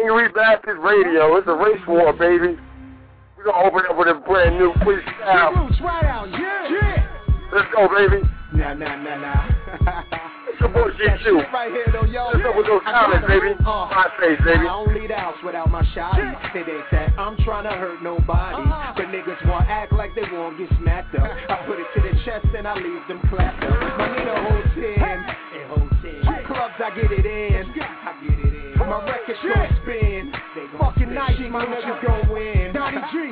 Angry Bastard Radio. It's a race war, baby. We're going to open up with a brand new freestyle. Let's go, baby. Nah. It's your boy G2. Right here, though, yo. What's up with those comments, baby? My face, baby. I don't leave the house without my shot. It ain't that I'm trying to hurt nobody. But niggas want to act like they won't get smacked up. I put it to the chest and I leave them clapped up. My nigga holds in. Clubs, I get it in. My records gon' spin. Fucking nice, my niggas gon' win. Donnie G.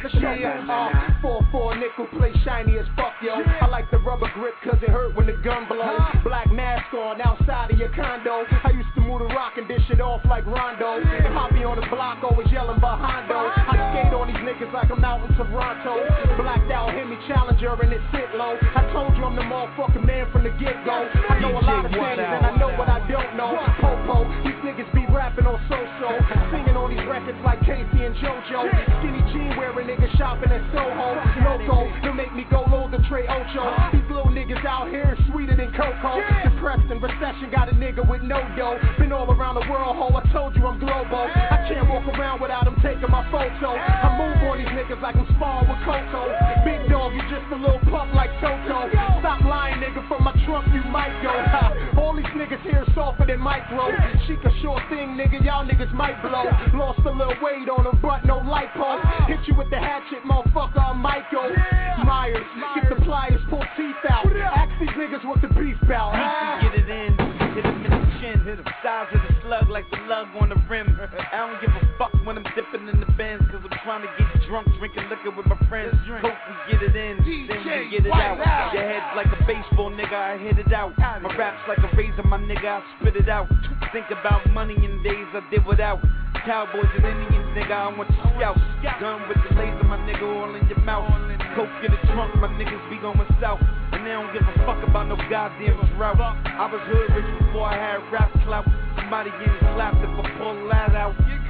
Yeah, 4-4 nickel play shiny as fuck, yo. I like the rubber grip cause it hurt when the gun blow. Black mask on outside of your condo. I used to move the rock and dish it off like Rondo. And Poppy on the block always yelling behind though. I skate on these niggas like I'm out in Toronto. Blacked out Hemi Challenger and it sit low. I told you I'm the motherfucking man from the get-go. I know a lot of things and I know what I don't know. Popo, these niggas be rapping on so-so. Singing on these records like Casey and JoJo. Skinny jean wearing niggas shopping at Soho. Loco, they'll make me go load the Trey Ocho. These little niggas out here sweeter than Coco. Depressed and recession got a nigga with no dough. Been all around the world, ho, I told you I'm global. I can't walk around without them taking my photo. I move on these niggas like I'm sparring with Coco. Big dog, you just a little pup like Toto. Stop lying, nigga, from my trunk you might go. All these niggas here softer than micro. Chic a short thing, nigga, y'all niggas might blow. Lost a little weight on them, but no light pulse. Hit you with the hatchet, motherfucker, I'm Michael Myers. Get the pliers, pull teeth out. Ask these niggas what the beef bout. Get it in, hit him in the chin. Hit the size of the slug like the lug on the rim. I don't give a fuck when I'm dipping in the Benz, cause I'm trying to get drunk, drinking liquor with my friends. Hope we get it in, then we get it out. Your head's like a baseball, nigga, I hit it out. My rap's like a razor, my nigga, I spit it out. Think about money in days I did without. Cowboys and Indians, nigga, I want to scout. Gun with the laser, my nigga, all in your mouth. Coke in the trunk, my niggas be going south. And they don't give a fuck about no goddamn route. I was hood rich before I had rap clout. Somebody getting clapped if I pull that out.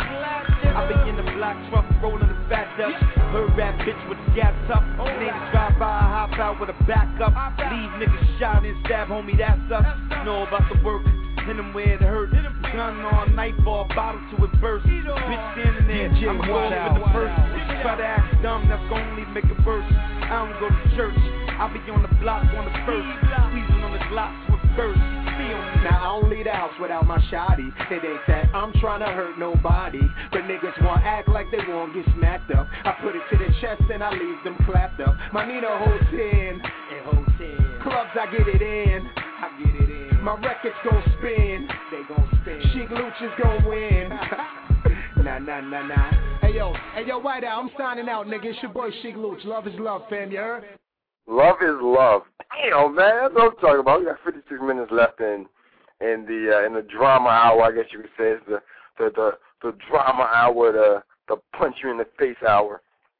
I be in the black truck, rolling the fat Dutch. Heard rap bitch with the gas up. Niggas drive by, hop out with a backup. Leave niggas shot and stab, homie, that's us. Know about the work. Hit him where it hurt. Gun on nightfall, bottle to it burst. Bitch standing there, I'm going with the purse. Try to act dumb, that's gonna only make it worse. I don't go to church, I be on the block on the first. Squeezing on the glocks with burst. Now I don't leave the house without my shotty. It ain't that I'm trying to hurt nobody. But niggas want to act like they won't get smacked up. I put it to the chest and I leave them clapped up. My Nina holds in. Clubs, I get it in. My records gon' spin. They gon' spin. Chic Luch is gon' win. Nah. Hey yo, White Owl, I'm signing out, nigga. It's your boy Chic Luch. Love is love, fam, you heard? Love is love. Damn, man, that's what I'm talking about. We got 56 minutes left in the drama hour, I guess you could say. It's the drama hour, the punch you in the face hour.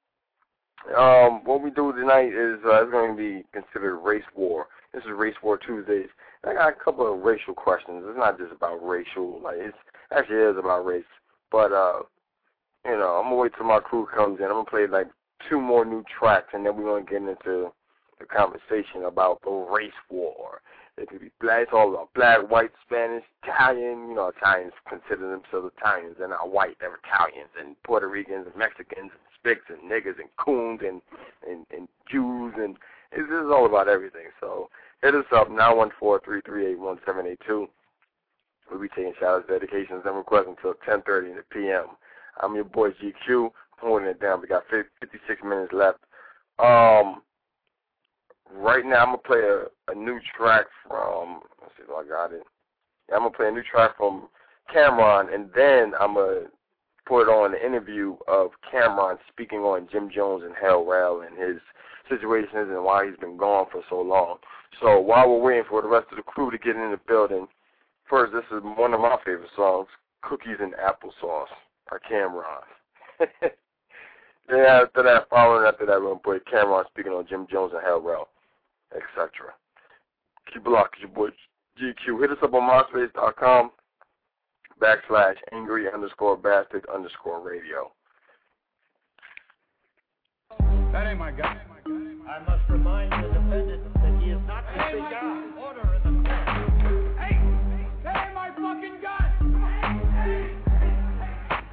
What we do tonight is it's going to be considered race war. This is Race War Tuesdays. I got a couple of racial questions. It's not just about racial, like it actually is about race. But I'm gonna wait till my crew comes in. I'm gonna play like 2 more new tracks, and then we're gonna get into the conversation about the race war. It could be black, it's all about black, white, Spanish, Italian. Italians consider themselves Italians. They're not white, they're Italians, and Puerto Ricans, and Mexicans, and Spics, and niggas, and coons, and Jews, and it's just all about everything. So hit us up, 914-338-1782. We'll be taking shout-outs, dedications, and requests until 10:30 p.m. I'm your boy GQ, holding it down. We got 56 minutes left. Right now, I'm going to play a new track from, let's see if I got it. Yeah, I'm going to play a new track from Cameron, and then I'm going to put on an interview of Cameron speaking on Jim Jones and Hell Rell and his situations and why he's been gone for so long. So while we're waiting for the rest of the crew to get in the building, first, this is one of my favorite songs, Cookies and Applesauce by Cameron. Then following after that, we're going to put Cameron speaking on Jim Jones and Hell Rell, etc. Keep it locked, your boy GQ. Hit us up on MySpace.com/angry_bastard_radio. That ain't my guy. I must remind the defendant that he is not the big guy. Order in the court. Hey, that ain't my fucking gun.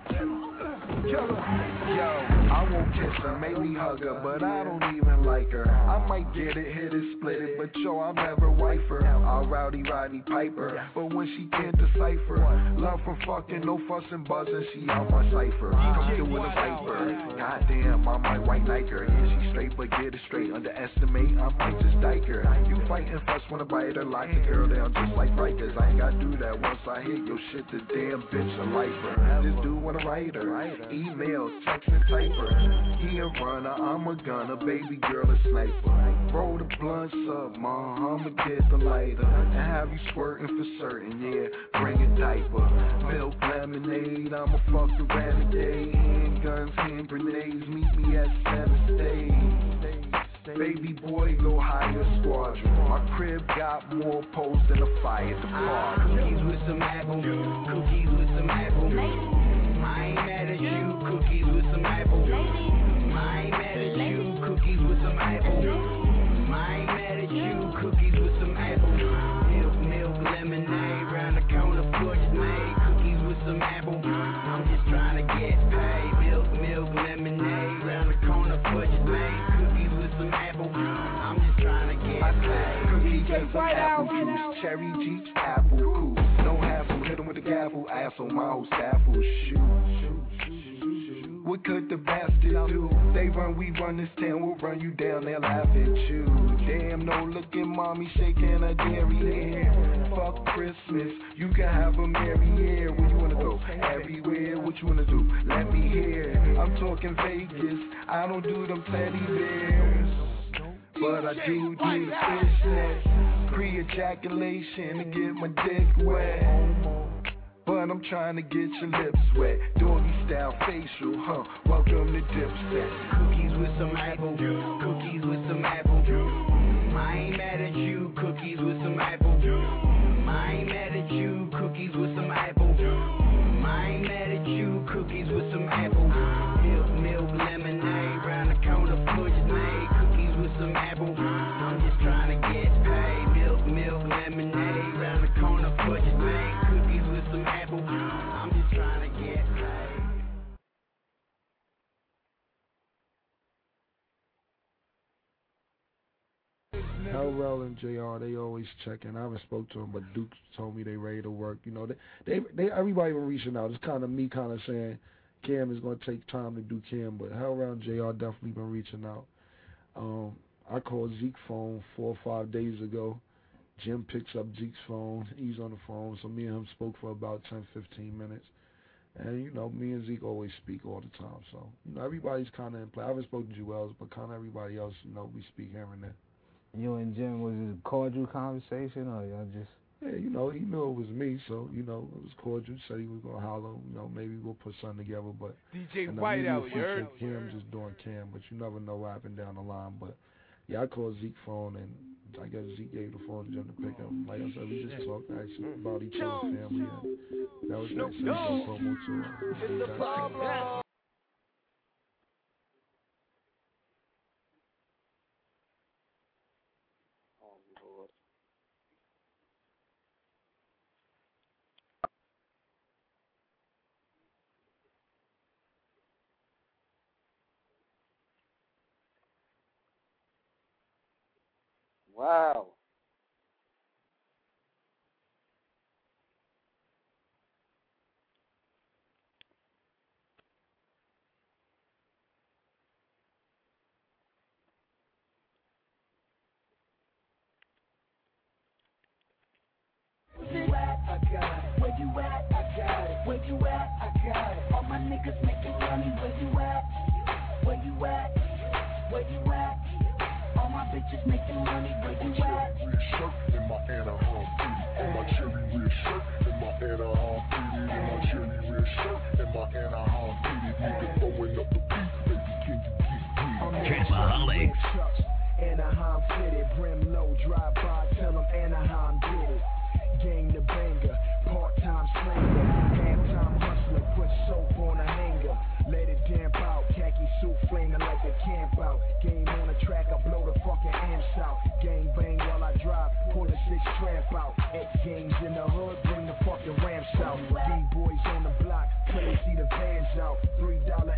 killer. Yo, I won't kiss her, maybe hug her, but I don't even like her. I might get it, hit it, split it, but yo, I'll never wife her. I'll rowdy Rodney Piper, but when she can't decipher, love from fucking, no fussing, buzzing, she out my cipher. Come through with a viper, goddamn, I might white Nike her. Yeah, she straight, but get it straight, underestimate, I might just dike her. You fighting fuss, wanna bite her, lock the girl down just like Rikers. I ain't gotta do that once I hit your shit, the damn bitch a lifer. This dude wanna write her, email, text and type her. He a runner, I'm a gunner, baby girl a sniper. Roll the blunts up, ma, I'ma get the lighter and have you squirting for certain, yeah. Bring a diaper, milk lemonade, I'ma fuck the renegade. Handguns, hand grenades, meet me at center stage. Baby boy, go higher squadron. My crib got more poles than a fire department. Cookies with some apple, cookies with some apple. I ain't mad at you, cookies with some apple. I ain't mad at you, cookies with some apple. I ain't mad at you, cookies with some apple. Milk, lemonade, round the corner, push made. Cookies with some apple. I'm just trying to get paid. Milk, lemonade, round the corner, push made. Cookies with some apple. I'm just trying to get paid. Cookies and some apple juice, cherry Jeeps, apple cool. No hassle, hit 'em with the gavel, ass on my whole staffel. Shoot. What could the bastard do? They run, we run this town, we'll run you down, they'll laugh at you. Damn, no looking mommy shaking her dairy hair. Fuck Christmas, you can have a merry year. Where you wanna go? Everywhere, what you wanna do? Let me hear. I'm talking Vegas, I don't do them teddy bears, but I do business. Pre-ejaculation to get my dick wet. But I'm trying to get your lips wet. Doggy style facial, huh? Welcome to Dipset. Cookies with some apple, cookies with some apple. I ain't mad at you, cookies with some apple. I ain't mad at you, cookies with some apple. I ain't mad at you, cookies with some apple. Milk, lemonade, round the corner, push made. Cookies with some apple. I'm just trying to get paid. Milk, lemonade, round the corner, push made. Cookies with some apple. I'm just trying to get paid. Hellrell and JR, they always checking. I haven't spoke to them, but Duke told me they ready to work. You know, they everybody been reaching out. It's kind of me kind of saying Cam is going to take time to do Cam, but Hellrell and JR definitely been reaching out. I called Zeke's phone 4 or 5 days ago. Jim picks up Zeke's phone. He's on the phone, so me and him spoke for about 10-15 minutes. And, you know, me and Zeke always speak all the time. So, you know, everybody's kind of in play. I haven't spoken to Jewels, but kind of everybody else, you know, we speak here and there. You and Jim, was it a cordial conversation, or y'all just... Yeah, you know, he knew it was me, so, you know, it was cordial. Said he was going to holler, you know, maybe we'll put something together, but... DJ White out, you heard? Him just doing Cam, but you never know what happened down the line, but... Yeah, I called Zeke's phone, and I guess Zeke gave the phone to Jim to pick up. Like I said, we just talked actually about each other's family, and that was nice. So promo too. Wow. I got it. Where you at? I got it. Where you at? I got it. All my niggas making money. Where you at? Where you at? Where you at? All my bitches making money. Where you at? Red shirt in my Anaheim booty. On my cherry red shirt in my Anaheim booty. In my cherry red shirt in my Anaheim booty. Nigga throwing up the beat, baby, can you get Trapaholics. Anaheim fitted, brim low, drive by, tell them Anaheim did it. Game the banger, part-time slanger, half-time hustler, put soap on a hanger. Let it damp out, khaki suit flaming like a camp out. Game on the track, I blow the fucking amps out. Gang bang while I drive, pull a 6 tramp out. X games in the hood, bring the fucking ramps out. B-boys on the block, play see the vans out. $3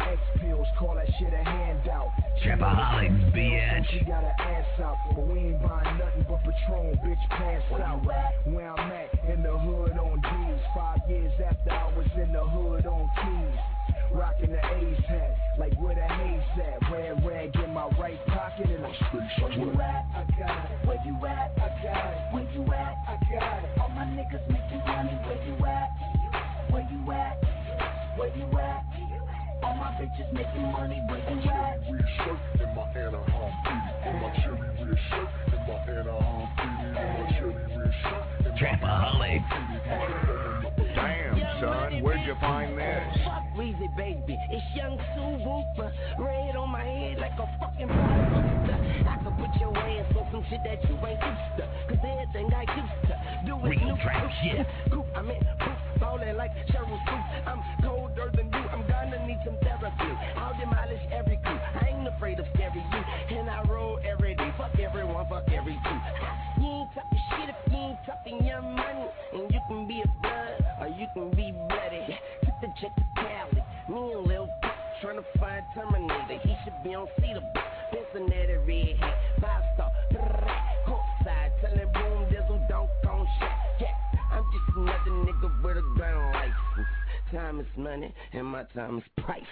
girls call that shit a handout. Trapaholics, bitch. She got her ass out, but we ain't buying nothing but Patron, bitch, pass out. Where I'm at, in the hood on G's. 5 years after I was in the hood on Keys. Rocking the A's hat, like where the haze at. Red rag in my right pocket and I'm where you at? I got it. Where you at? I got it. Where you at? I got it. All my niggas making money. Where you at? Where you at? Where you at? All my bitches making money. Where you at? Red shirt and my Anaheim fitted. And my cherry red shirt and my Anaheim fitted. And my cherry red shirt and my Trapaholics. Damn, son, where'd you find this? Fuck Weezy, baby. It's Young Sue Whooper. Red on my head like a fucking booster. I can put your ass on some shit that you ain't used to. Cause everything I used to do is Real trap shit. Goop, I'm in proof, ballin' like Cheryl Streep. I'm colder than you, I'm gonna need some therapy. I'll demolish every crew, I ain't afraid of scary you. And I roll every day, fuck everyone, fuck every two. You ain't talking shit if you ain't talking your money. And you can be a blood, or you can be bloody. Took the jet to Cali, me and Lil Pop tryna find Terminator. He should be on Cedar Block, Cincinnati red hat, 5-star, courtside, telling boom, dizzle, don't on shit. Yeah, I'm just another nigga with a gun license. Time is money, and my time is priceless.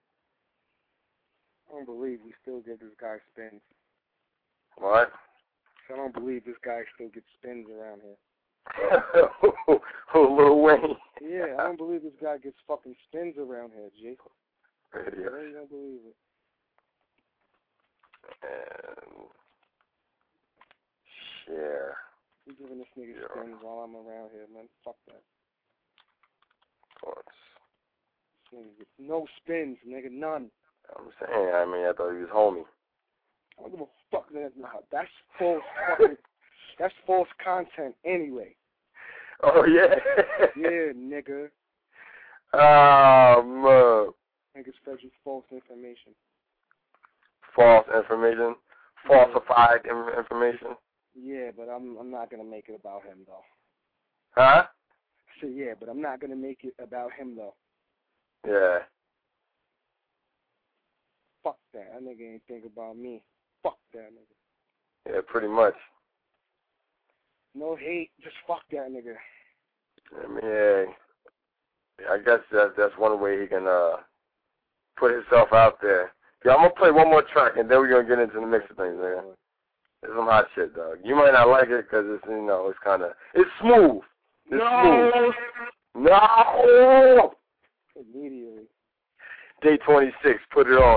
I don't believe we still give this guy spins. What? I don't believe this guy still gets spins around here. Oh, Lil Wayne. Yeah, I don't believe this guy gets fucking spins around here, G. Radio. I really don't believe it. And share. You giving this nigga spins while I'm around here, man. Fuck that. Thoughts. This nigga gets no spins, nigga, none. I'm saying, I mean, I thought he was homie. I don't give a fuck. That's false fucking. That's false content anyway. Oh, yeah? Yeah, nigga. Niggas fed you false information. False information? Falsified information? Yeah, but I'm not going to make it about him, though. Huh? So, yeah, but I'm not going to make it about him, though. Yeah. Fuck that. That nigga ain't think about me. Fuck that nigga. Yeah, pretty much. No hate, just fuck that nigga. I mean, yeah, I guess that's one way he can put himself out there. Yeah, I'm gonna play one more track and then we're gonna get into the mix of things, man. It's some hot shit, dog. You might not like it because it's, you know, it's kind of, it's smooth. It's smooth. No. Immediately. Day 26, put it on.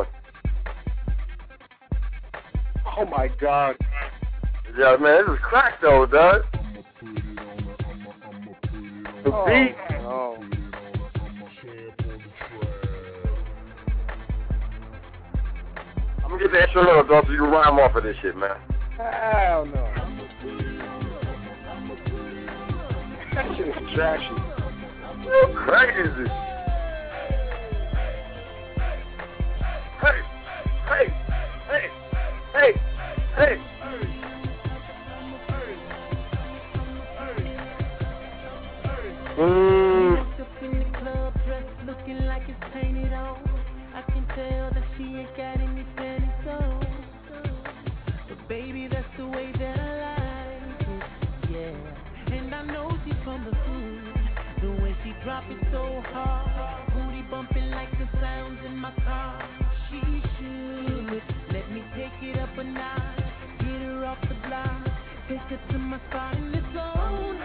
Oh my God. Yeah, man, this is crack though, dog. The beat. Oh. I'm gonna get the extra little dog so you can rhyme off of this shit, man. Hell no. That shit is trashy. How crazy is this? Hey, hey, hey, hey, hey. Up in the club, dressed looking like it's painted on. I can tell that she ain't got any panties on. But baby, that's the way that I like it, yeah. And I know she's from the hood. The way she drop it so hard, booty bumping like the sounds in my car. She should let me take it up a notch, get her off the block, take her to my spot in the zone.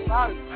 about it.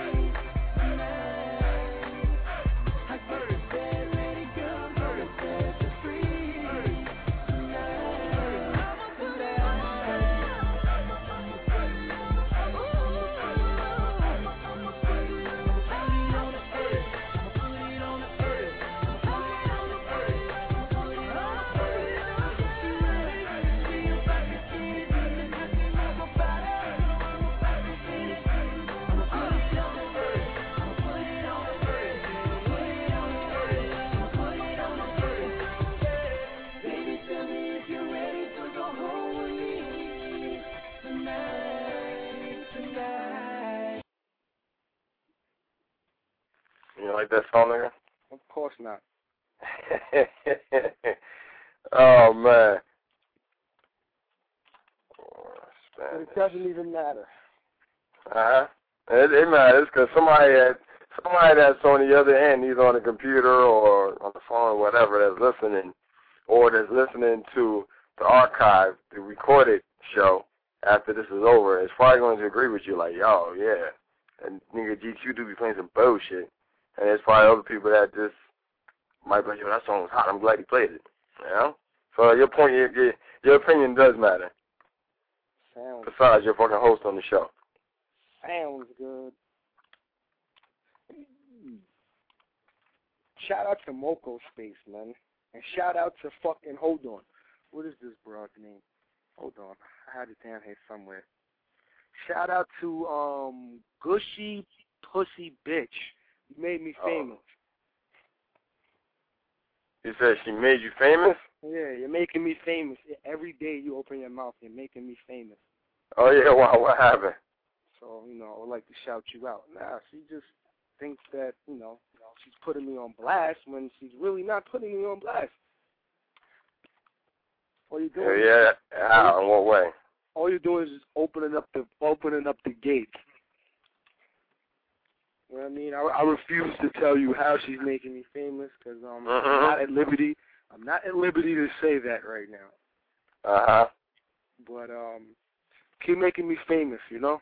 You like that song, nigga? Of course not. Oh, man. It doesn't even matter. Uh-huh. It matters because somebody that's on the other end, either on the computer or on the phone or whatever, that's listening, or that's listening to the archive, the recorded show after this is over, is probably going to agree with you like, yo, yeah. And nigga, GQ do be playing some bullshit. And there's probably other people that just might be like, yo, that song was hot. I'm glad he played it. You know? So your point, your opinion does matter. Sounds Besides, you're fucking host on the show. Sounds good. Shout out to Moco Space, man. And shout out to fucking, hold on. What is this broad's name? Hold on. I had it down here somewhere. Shout out to Gushy Pussy Bitch. You made me famous. You said she made you famous? Yeah, you're making me famous. Every day you open your mouth, you're making me famous. Oh, yeah, wow, what happened? So, I would like to shout you out. Nah, she just thinks that, she's putting me on blast when she's really not putting me on blast. All you doing How? In what way? All you're doing is just opening up the gates. You know what I mean? I refuse to tell you how she's making me famous because I'm not at liberty. I'm not at liberty to say that right now. Uh-huh. But keep making me famous,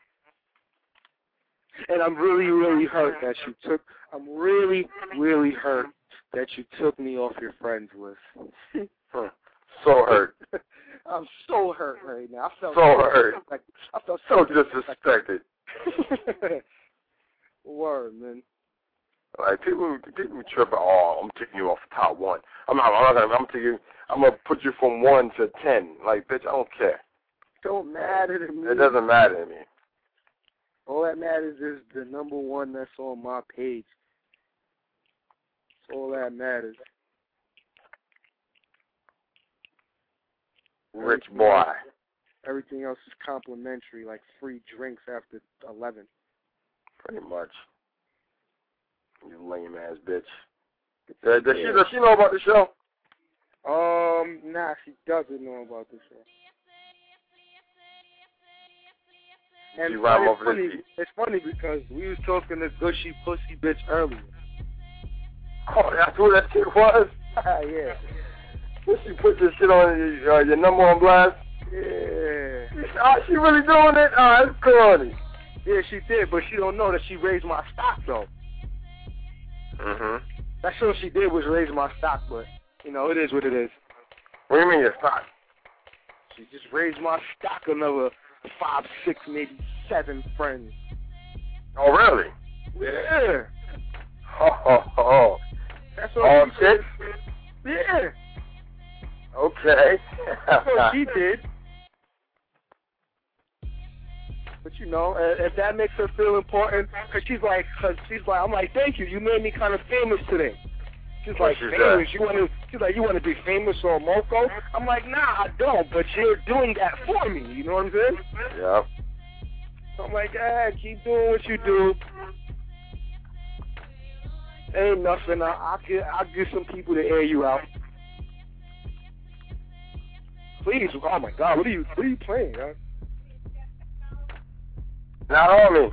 And I'm really, really hurt that you took. I'm really, really hurt that you took me off your friends list. So hurt. I'm so hurt right now. I felt so hurt. I felt so disrespected. Word, man. Like people trip. Oh, I'm taking you off the top one. I'm gonna put you from 1 to 10. Like, bitch, I don't care. Don't matter to me. It doesn't matter to me. All that matters is the number one that's on my page. That's all that matters. Rich boy. Everything else is complimentary, like free drinks after 11. Pretty much. You lame ass bitch. Does she know about the show? Nah, she doesn't know about the show. And it's funny because we was talking to Gushy Pussy Bitch earlier. Oh, that's who that shit was? Yeah. She put this shit on your number on blast? Yeah. Oh, she really doing it? Oh, that's corny. Yeah, she did, but she don't know that she raised my stock, though. Mm-hmm. That's all she did was raise my stock, but, it is what it is. What do you mean your stock? She just raised my stock another 5, 6, maybe 7 friends. Oh, really? Yeah. Oh. That's all she did. Yeah. Okay. That's what she did. But if that makes her feel important, because she's like, I'm like, thank you. You made me kind of famous today. She's like, famous. She's like, you want to be famous on Moco? I'm like, nah, I don't. But you're doing that for me. You know what I'm saying? Yeah. So I'm like, keep doing what you do. Ain't nothing. I'll get some people to air you out. Please. Oh my God, what are you playing, huh? Not on me.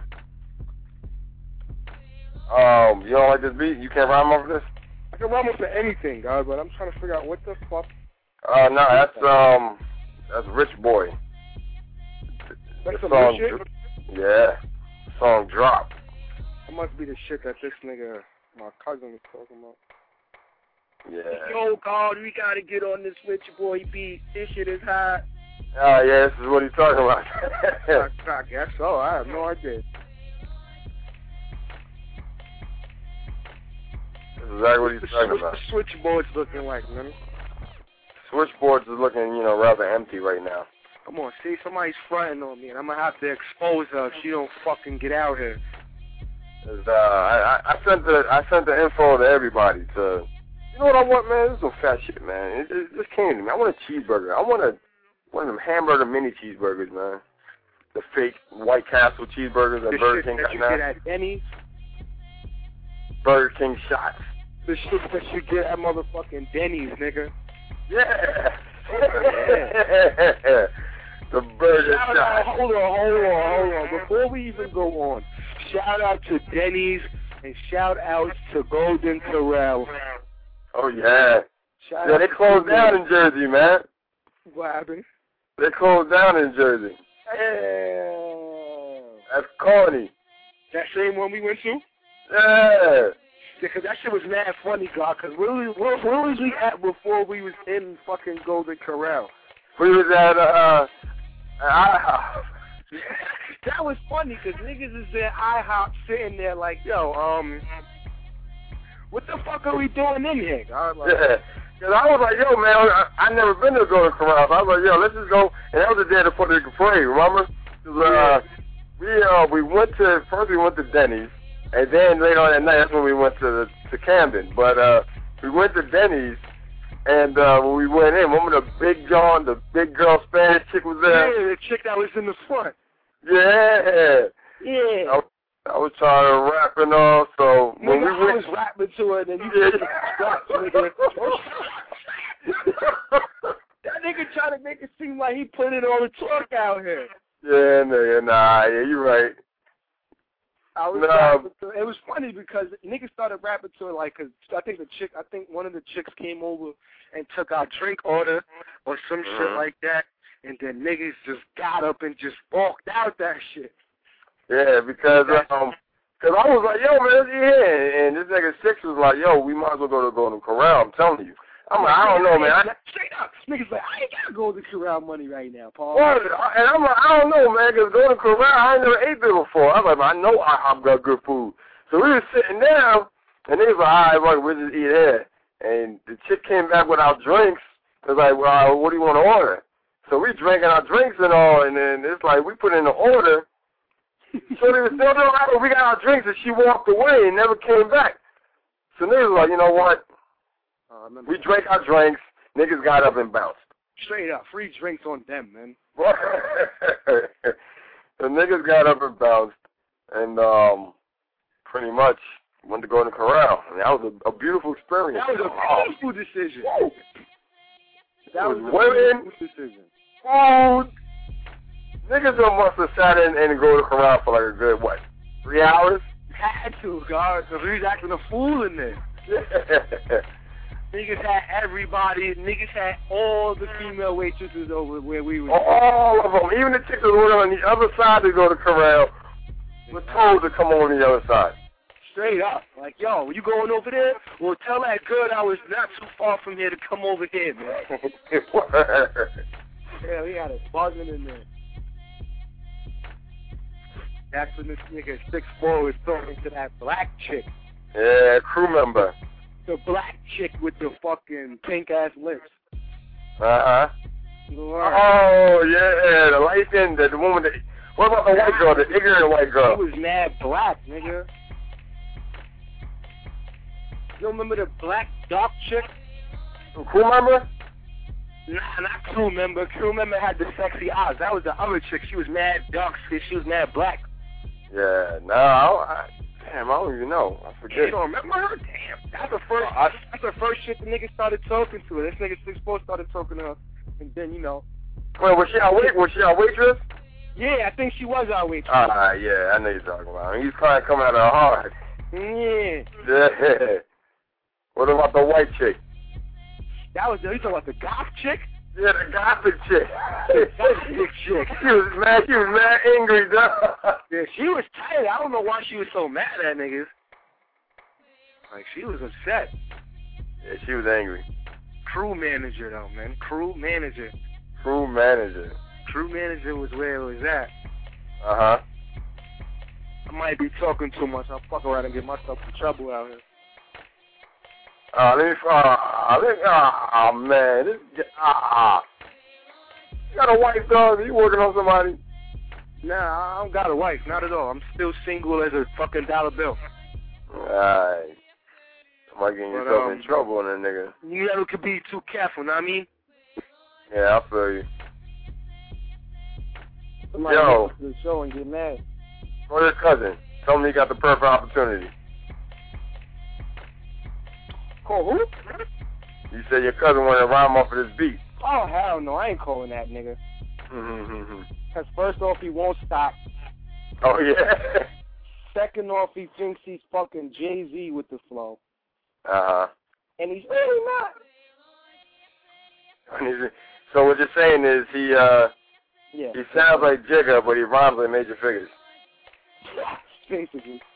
You don't like this beat? You can't rhyme over this? I can rhyme over anything, God, but I'm trying to figure out what the fuck. No, that's Rich Boy. That's some new shit? Yeah. The song Drop. That must be the shit that this nigga, my cousin, was talking about. Yeah. Yo, God, we gotta get on this with your boy beat. This shit is hot. Oh, yeah, this is what he's talking about. I guess so. I have no idea. That's exactly what he's talking about. What's the switchboard's looking like, man? Switchboards is looking, rather empty right now. Come on, see, somebody's fronting on me, and I'm gonna have to expose her if she don't fucking get out here. I sent the info to everybody. You know what I want, man? This is some fat shit, man. It just came to me. I want a cheeseburger. I want one of them hamburger mini cheeseburgers, man. The fake White Castle cheeseburgers that Burger King got now. The shit that you get at Denny's. Burger King shots. The shit that you get at motherfucking Denny's, nigga. Yeah. The burger shot. Hold on. Before we even go on, shout out to Denny's and shout out to Golden Corral. Oh, yeah. Yeah, they closed down in Jersey, man. What happened? They closed down in Jersey. That's corny. That same one we went to? Yeah. Because that shit was mad funny, God, because where was we at before we was in fucking Golden Corral? We was at, IHOP. That was funny, because niggas is at IHOP sitting there like, yo, what the fuck are we doing in here? Yeah. Because I was like, yo, man, I never been to Golden Corral. So I was like, yo, let's just go. And that was the day of the Puerto Rican parade, remember? We went to Denny's. And then later on that night, that's when we went to Camden. But we went to Denny's, and when we went in, remember the big John, the big girl Spanish chick was there? Yeah, the chick that was in the front. Yeah. Yeah. I was trying to rap and all, so when nigga, we went... I was rapping to her, and then you did nigga. That nigga trying to make it seem like he put in all the talk out here. Yeah, nigga, yeah, you're right. I was rapping to her. It was funny because niggas started rapping to her because I think one of the chicks came over and took our drink order or some shit like that, and then niggas just got up and just walked out that shit. Yeah, because I was like, yo, man, yeah, and this nigga Six was like, yo, we might as well go to Golden Corral. I'm telling you. I'm like, I don't know, man. Straight up, niggas like, I ain't got Golden Corral money right now, Paul. Well, and I'm like, I don't know, man, because Golden Corral, I ain't never ate there before. I was like, I know IHOP got good food. So we were sitting down, and they was like, all right, well, we'll just eat here. And the chick came back with our drinks. It was like, well, what do you want to order? So we drinking our drinks and all, and then it's like we put in the order. So they were still doing right, we got our drinks, and she walked away and never came back. So they was like, you know what? We drank our drinks. Niggas got up and bounced. Straight up, free drinks on them, man. The niggas got up and bounced, and pretty much went to Golden Corral. And that was a beautiful experience. That was a beautiful decision. That was a beautiful decision. Food. Niggas must have sat in Golden Corral for like a good, 3 hours? Had to, God, because we was acting a fool in there. Yeah. Niggas had everybody. Niggas had all the female waitresses over where we were. All of them. Even the chicks that were on the other side to go to Corral were told to come on the other side. Straight up. Like, yo, you going over there? Well, tell that girl I was not too far from here to come over here, man. Yeah, we had a buzzing in there. That's when this nigga 6'4" was talking to that black chick. Yeah, crew member. The black chick with the fucking pink-ass lips. Uh-huh. Oh, yeah, the light-skinned, the woman that... What about the white girl, the ignorant white girl? She was mad black, nigga. You remember the black dark chick? Crew member? Nah, not crew member. Crew member had the sexy eyes. That was the other chick. She was mad dark. She was mad black. Yeah, no, damn, I don't even know. I forget. You don't remember her? Damn. That's the first. That's the first shit the nigga started talking to her. This nigga 6'4" started talking to her, and then Wait, was she our waitress? Yeah, I think she was our waitress. Yeah, I know you're talking about. He's trying to come out of her heart. Yeah. Yeah. What about the white chick? You talking about the goth chick? Yeah, the gothic chick. Gothic chick. She was mad angry, dog. Yeah, she was tight. I don't know why she was so mad at niggas. Like, she was upset. Yeah, she was angry. Crew manager, though, man. Crew manager. Crew manager. Crew manager was where it was at. Uh-huh. I might be talking too much. I'll fuck around and get myself in trouble out here. Man. You got a wife, dog? You working on somebody? Nah, I don't got a wife. Not at all. I'm still single as a fucking dollar bill. Alright. Somebody getting yourself in trouble on that nigga. You never could be too careful, know what I mean? Yeah, I feel you. Somebody Yo. listen to the show and get mad. Or your cousin. Tell me you got the perfect opportunity. Call who? You said your cousin wanted to rhyme off of this beat. Oh, hell no. I ain't calling that nigga. Because first off, he won't stop. Oh, yeah? Second off, he thinks he's fucking Jay-Z with the flow. Uh-huh. And he's really not. So what you're saying is he sounds like Jigga, but he rhymes like Major Figures. Basically.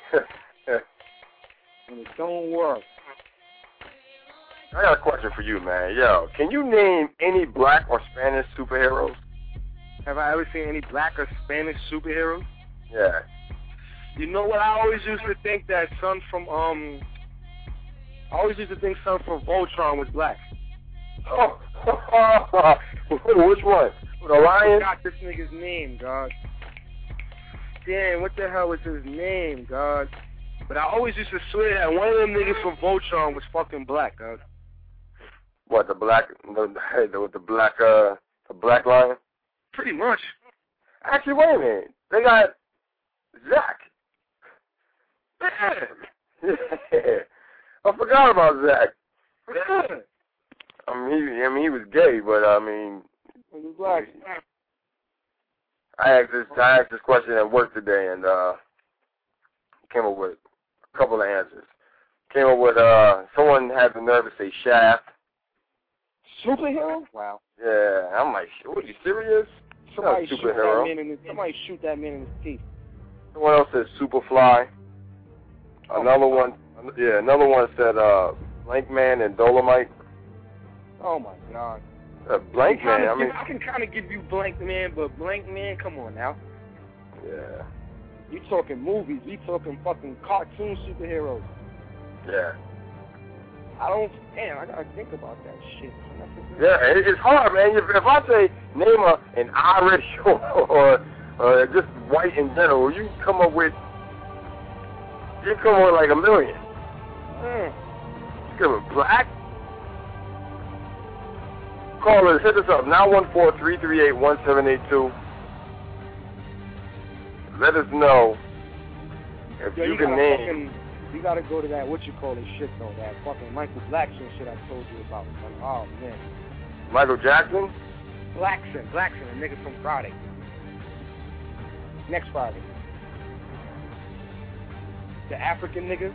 And it don't work. I got a question for you, man. Yo, can you name any black or Spanish superheroes? Have I ever seen any black or Spanish superheroes? Yeah. You know what? I always used to think that Son from Voltron was black. Oh, which one? The Lion? I forgot this nigga's name, God. Damn, what the hell was his name, God? But I always used to swear that one of them niggas from Voltron was fucking black, God. What, the black Lion? Pretty much. Actually, wait a minute. They got Zach. Yeah. I forgot about Zach. Yeah. I mean, he was gay, but I mean, he was black. I asked this question at work today, and came up with a couple of answers. Came up with someone had the nerve to say Shaft. Superhero? Wow. Yeah, I'm like, what, are you serious? Somebody shoot that superhero. man in his teeth. Someone else said Superfly. Another one said Blank Man and Dolomite. Oh my God. Blank Man, I can kind of give you Blank Man, but Blank Man, come on now. Yeah. You talking movies? We talking fucking cartoon superheroes. Yeah. I gotta think about that shit. Yeah, it's hard, man. If I say name an Irish or just white in general, you come up with like a million. You come with black. Callers, hit us up, 914-338-1782. Let us know if you can name. You gotta go to that, what you call it shit though, that fucking Michael Blackson shit I told you about. Oh man. Michael Jackson? Blackson, a nigga from Friday. Next Friday. The African nigga.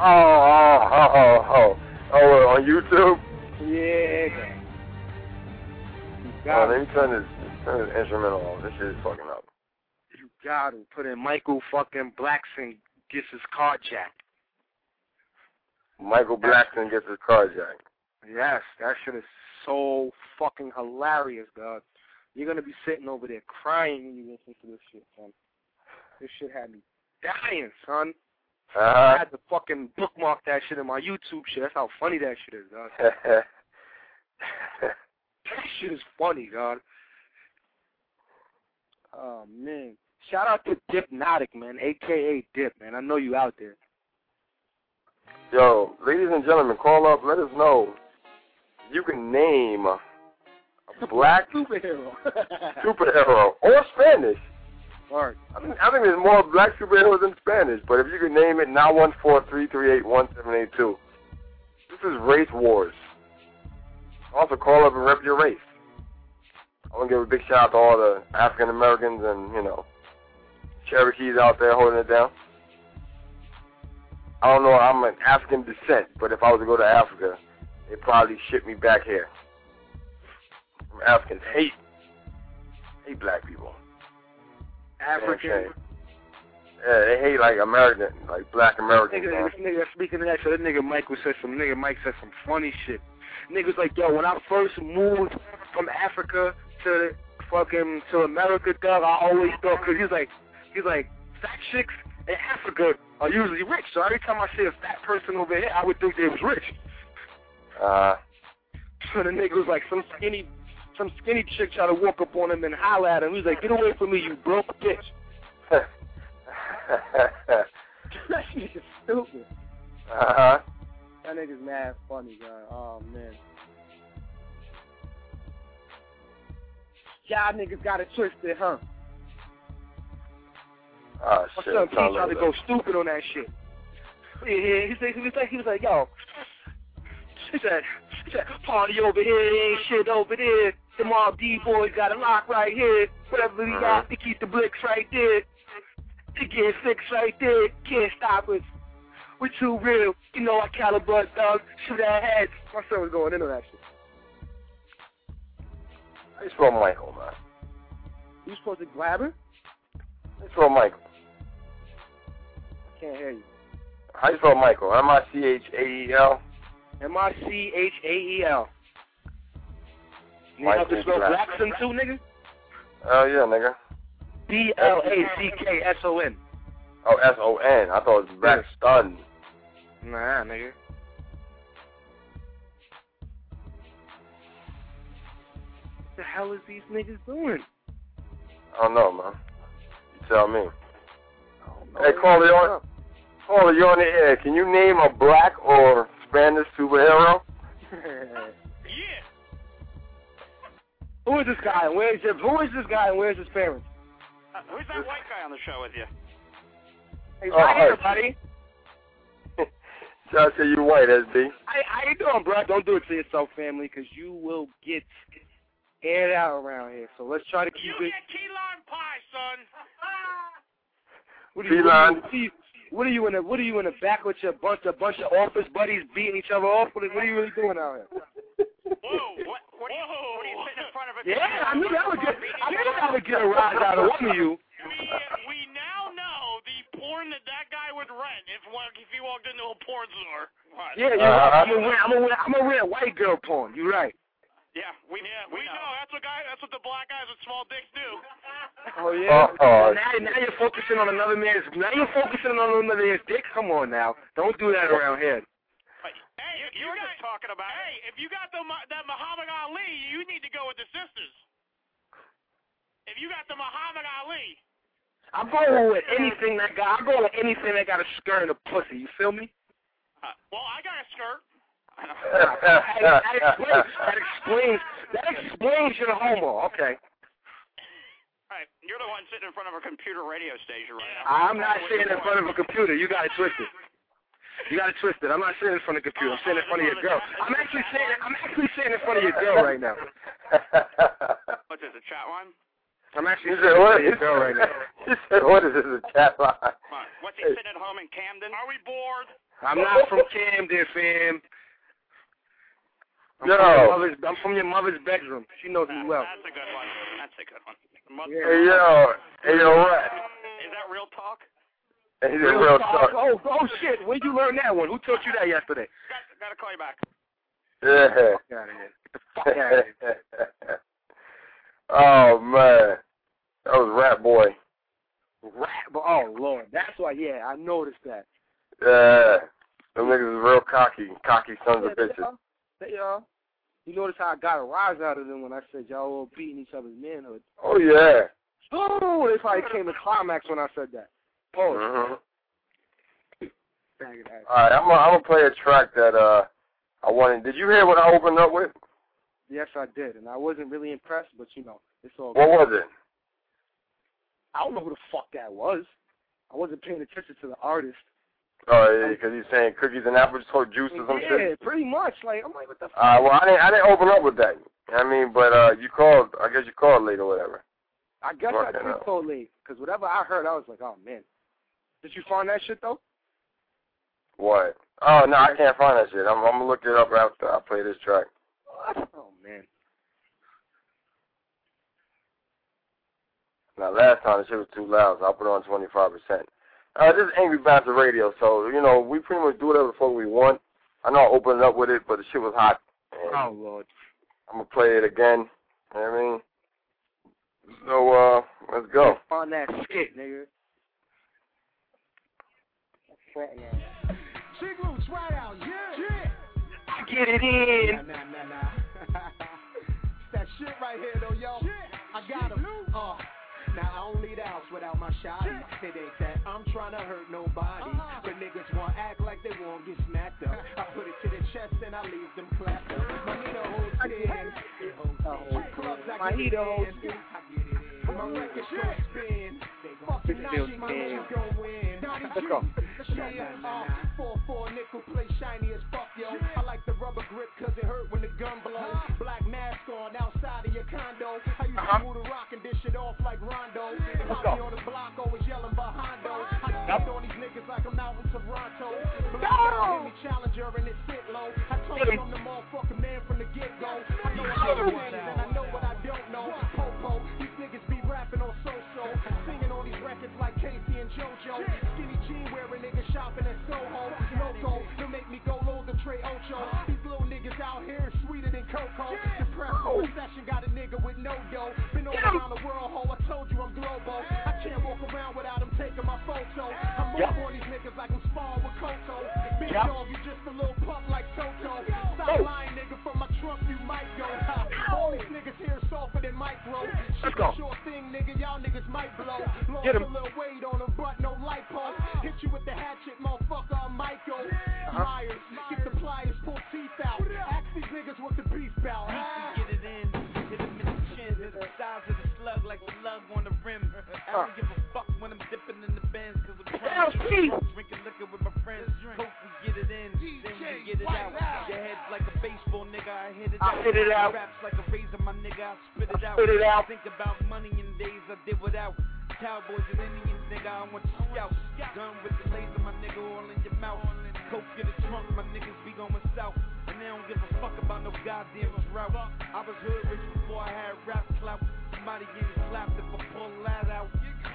Oh, on YouTube? Yeah. Let me turn this instrumental off. This shit is fucking up. You got to put in Michael fucking Blackson gets his car jacked. Michael Blackson gets his car jacked. Yes, that shit is so fucking hilarious, God. You're going to be sitting over there crying when you listen to this shit, son. This shit had me dying, son. I had to fucking bookmark that shit in my YouTube shit. That's how funny that shit is, God. That shit is funny, God. Oh, man. Shout out to Dipnotic, man, a.k.a. Dip, man. I know you out there. Yo, ladies and gentlemen, call up. Let us know. You can name a black superhero or Spanish. Right. I think there's more black superheroes than Spanish, but if you can name it, 914-338-1782. This is Race Wars. Also, call up and rep your race. I want to give a big shout out to all the African Americans and, Cherokees out there holding it down. I don't know, I'm an African descent, but if I was to go to Africa, they'd probably ship me back here. Africans hate black people. African. Yeah, they hate like American, like black Americans. Nigga, speaking of that, so that nigga Mike said some funny shit. Niggas like, yo, when I first moved from Africa to America, dog, I always thought, cause he's like, fat chicks in Africa are usually rich. So every time I see a fat person over here, I would think they was rich. So the nigga was like, some skinny chick tried to walk up on him and holler at him. He was like, get away from me, you broke bitch. That nigga's stupid. That nigga's mad funny, guy. Oh, man. Y'all niggas got it twisted, huh? Oh, shit. My son P tried to go stupid on that shit. Yeah, he was like, yo. He said, party over here, ain't shit over there. The Mob D boys got a lock right here. Whatever we got, to keep the bricks right there. To get fixed right there. Can't stop us. We're too real. You know our caliber, dog. Shoot our heads. My son was going into that shit. How you spell Michael, man? You supposed to grab her? How you spell Michael? I can't hear you. How you spell Michael? M-I-C-H-A-E-L? M-I-C-H-A-E-L. You need help to spell Blackson too, nigga? Oh, yeah, nigga. B-L-A-C-K-S-O-N. Oh, S-O-N. I thought it was Blackstun. Nah, nigga. What the hell is these niggas doing? I don't know, man. You tell me. Hey, Caller, you're on the air. Can you name a black or Spanish superhero? Yeah. Who is this guy and where's his parents? Who's that white guy on the show with you? He's right here, buddy. Try to say you white, SB. How you doing, bro? Don't do it to yourself, family, because you will get aired out around here. So let's try to keep it. You get key lime pie, son. What are you in the back with your bunch of office buddies beating each other off? What are you really doing out here? Whoa! What are you sitting in front of a computer? Yeah, I knew that would get a rise out of one of you. We now know the porn that guy would rent if he walked into a porn store. What? Yeah, you're right. I'm gonna rent white girl porn. You're right. Yeah, we know. That's what the black guys with small dicks do. Oh yeah. Now you're focusing on another man's. Dick. Come on now. Don't do that around here. Hey, you were just talking about. Hey, if you got that Muhammad Ali, you need to go with the sisters. If you got the Muhammad Ali. I'm going with anything that got a skirt and a pussy. You feel me? Well, I got a skirt. That explains your homo. Okay. Right, you're the one sitting in front of a computer radio station right now. I'm not sitting in front of a computer. You got it twisted. I'm not sitting in front of a computer. I'm sitting in front of your girl. I'm actually sitting in front of your girl right now. What's this, a chat line? I'm actually sitting in front of your girl right now. He said, what is this, a chat line? What's he sitting at home in Camden? Are we bored? I'm not from Camden, fam. I'm from your mother's bedroom. She knows me well. That's a good one. Hey, yo, Rat. Is that real talk? Hey, real talk. Oh, shit. Where'd you learn that one? Who taught you that yesterday? Gotta call you back. Yeah. Get out of here. Get the fuck out of here. Oh, man. That was Rat Boy. Oh, Lord. That's why, yeah, I noticed that. Yeah. Them niggas is real cocky sons of bitches. Y'all. You notice how I got a rise out of them when I said y'all all beating each other's manhood. Oh, yeah. Oh, they probably came to climax when I said that. Pause. Mm-hmm. All right, I'm gonna play a track that I wanted. Did you hear what I opened up with? Yes, I did, and I wasn't really impressed, but you know, it's all good. What was it? I don't know who the fuck that was. I wasn't paying attention to the artist. Oh, yeah, because he's saying cookies and apple juice or some shit? Yeah, pretty much. I'm like, what the fuck? Well, I didn't open up with that. I mean, but you called. I guess you called late or whatever. I guess I did call late, because whatever I heard, I was like, oh, man. Did you find that shit, though? What? Oh, no, I can't find that shit. I'm going to look it up after I play this track. What? Oh, man. Now, last time the shit was too loud, so I put it on 25%. This is Angry Bouncer Radio, so, you know, we pretty much do whatever the fuck we want. I know I opened up with it, but the shit was hot. Oh, Lord. I'm going to play it again. You know what I mean? So, let's go. On that skit, nigga. Chick Roots right out, yeah. Get it in. Nah. It's that shit right here, though, yo. I got him. Now I don't leave the house without my shotty. It ain't that I'm trying to hurt nobody, but niggas want to act like they won't get smacked up. I put it to the chest and I leave them clapped up. Manito holds 10. Clubs I get it in. My records gon' spin. Fucking Nashi, my man gon' win. Let's go. 4-4 nickel play shiny as fuck, yo. I like the rubber grip cause it hurt when the gun blow. Black mask on outside of your condo. I used to move the rock and dish it off like Rondo. Poppy on the block always yelling behind those. I get on these niggas like I'm out in Toronto. Black me challenger and it sit low. I told you I'm the motherfucking man from the get-go. I know what I understand and I know what I don't know. Popo, these niggas be rapping on so-so. Singing on these records like Casey and JoJo. Skinny jean wearing niggas shopping at Soho. Loco, they'll make me go load the Trey Ocho. These little niggas out here sweeter than Coco. Depressed for a session, got a nigga with no dough. Been all around the world, ho, I told you I'm global. I can't walk around without them taking my photo. I move on these niggas like I'm sparring with Coco. Big dog, you just a little pup like Toto. Stop lying, nigga, from my trunk you might go. All these niggas here softer than micro. Shit a short thing, nigga, y'all niggas might blow. Lost a little weight on them, but no lipo. Hit you with the hatchet, motherfucker, I'm Michael. Myers, get the pliers, pull teeth out. Ask these niggas what the beef about. Get it in, hit him in the chin, hit the size of the slug like the lug on the rim. I don't give a fuck when I'm dipping in the Benz, cause I'm trying to drinking liquor with my friends. Hope we get it in, then we get it out. Your head's like a baseball, nigga, I hit it out. Raps like a razor, my nigga, I spit it out. Think about money in days I did without. Cowboys and Indians, nigga, I want you scout. Gun with the laser, my nigga, all in your mouth. Coke in the trunk, my niggas be going south. And they don't give a fuck about no goddamn drought. I was hood rich before I had rap clout. Somebody getting clapped if I pull that out.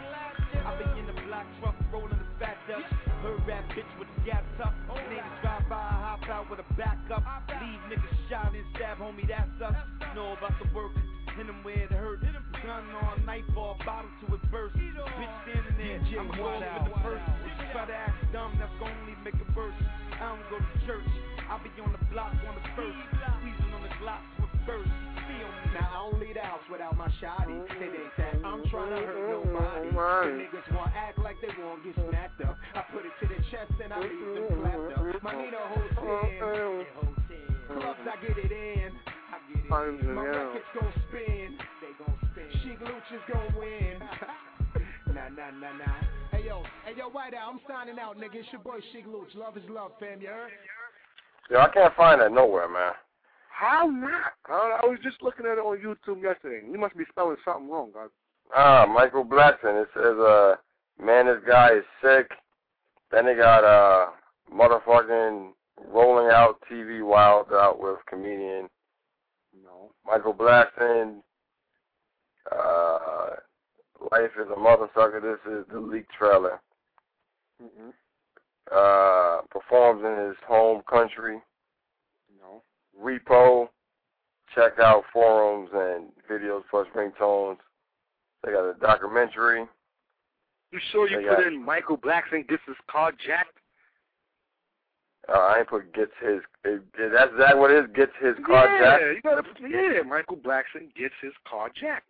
I be in the black truck, rolling the fat dust. Her rap bitch with the gas up. Niggas drive by, hop out with a backup. Leave niggas shot and stab, homie, that's us. Know about the work, hit him where it hurt. Gun or a knife or a bottle to it burst. Bitch standing there, I'm going for the purse. If you try to act dumb, that's gonna only make it worse. I don't go to church, I be on the block on the first. Squeezing on the Glock with first. Feel me. Now I don't leave the house without my shotty. It ain't that I'm trying to hurt nobody. The niggas want to act like they won't get smacked up. I put it to the chest and I leave them clapped up. My Nino holds 10. Clubs, I get it in. My records gon' spin. They gon' spin. Sheik Luch is gon' win. Nah. Hey yo, right out. I'm signing out, nigga. It's your boy Sheik Luch. Love is love, fam. You heard? Yo, I can't find that nowhere, man. How not? I was just looking at it on YouTube yesterday. You must be spelling something wrong, guys. Michael Blackson. It says, man, this guy is sick. Then they got, motherfucking Rolling Out TV Wild Out with comedian. No. Michael Blackson. Life is a Motherfucker. This is the leaked trailer. Performs in his home country. No. Repo. Check out forums and videos plus ringtones. They got a documentary. You sure you put in Michael Blackson gets his car jacked? I ain't put gets his. That's that what it is? Gets his car jacked? You gotta put, Michael Blackson gets his car jacked.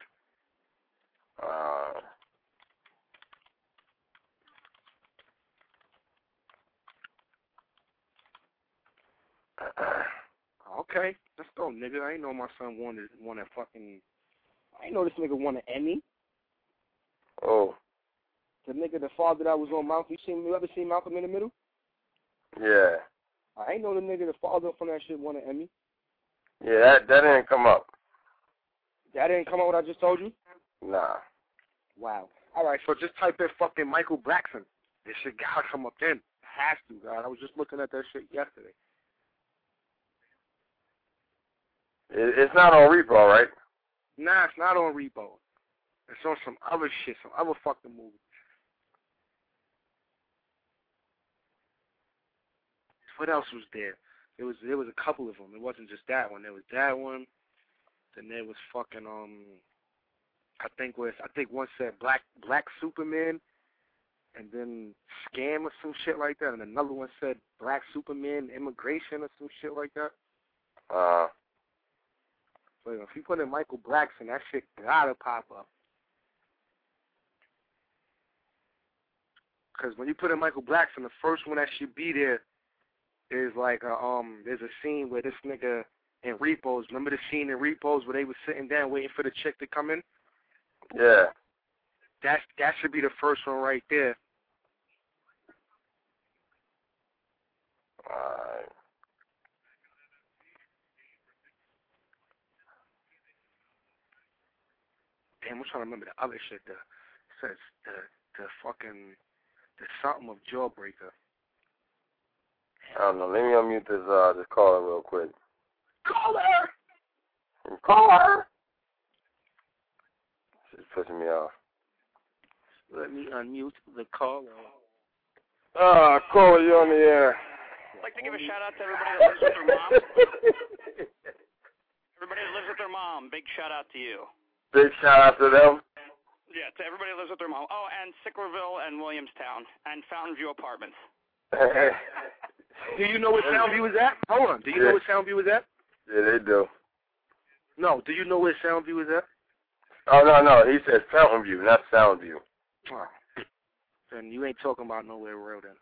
Okay, let's go, nigga. I ain't know my son won that fucking. I ain't know this nigga won an Emmy. Oh. The nigga, the father that was on Malcolm. You ever seen Malcolm in the Middle? Yeah. I ain't know the nigga, the father from that shit won an Emmy. Yeah, that didn't come up. That didn't come up what I just told you? Nah. Wow. All right, so just type in fucking Michael Blackson. This shit gotta come up then. It has to, God. I was just looking at that shit yesterday. It's not on Repo, right? Nah, it's not on Repo. It's on some other shit, some other fucking movie. What else was there? There was a couple of them. It wasn't just that one. There was that one. Then there was fucking I think one said Black Superman, and then Scam or some shit like that, and another one said Black Superman Immigration or some shit like that. So if you put in Michael Blackson, that shit gotta pop up. Because when you put in Michael Blackson, the first one that should be there is like there's a scene where this nigga in Repos. Remember the scene in Repos where they was sitting down waiting for the chick to come in? Yeah. That should be the first one right there. Alright. Damn, I'm trying to remember the other shit. It says the fucking the something of Jawbreaker. I don't know. Let me unmute this caller real quick. Caller! It's pissing me off. Let me unmute the caller. Caller, you on the air. I'd like to give a shout out to everybody that lives with their mom. Everybody that lives with their mom, big shout out to you. Big shout out to them. Yeah, to everybody that lives with their mom. Oh, and Sicklerville and Williamstown and Fountain View Apartments. Do you know where Soundview is at? Hold on. Do you know where Soundview is at? Yeah, they do. No. Do you know where Soundview is at? Oh, no. He said Fountain View, not Soundview. Oh. Then you ain't talking about nowhere real then.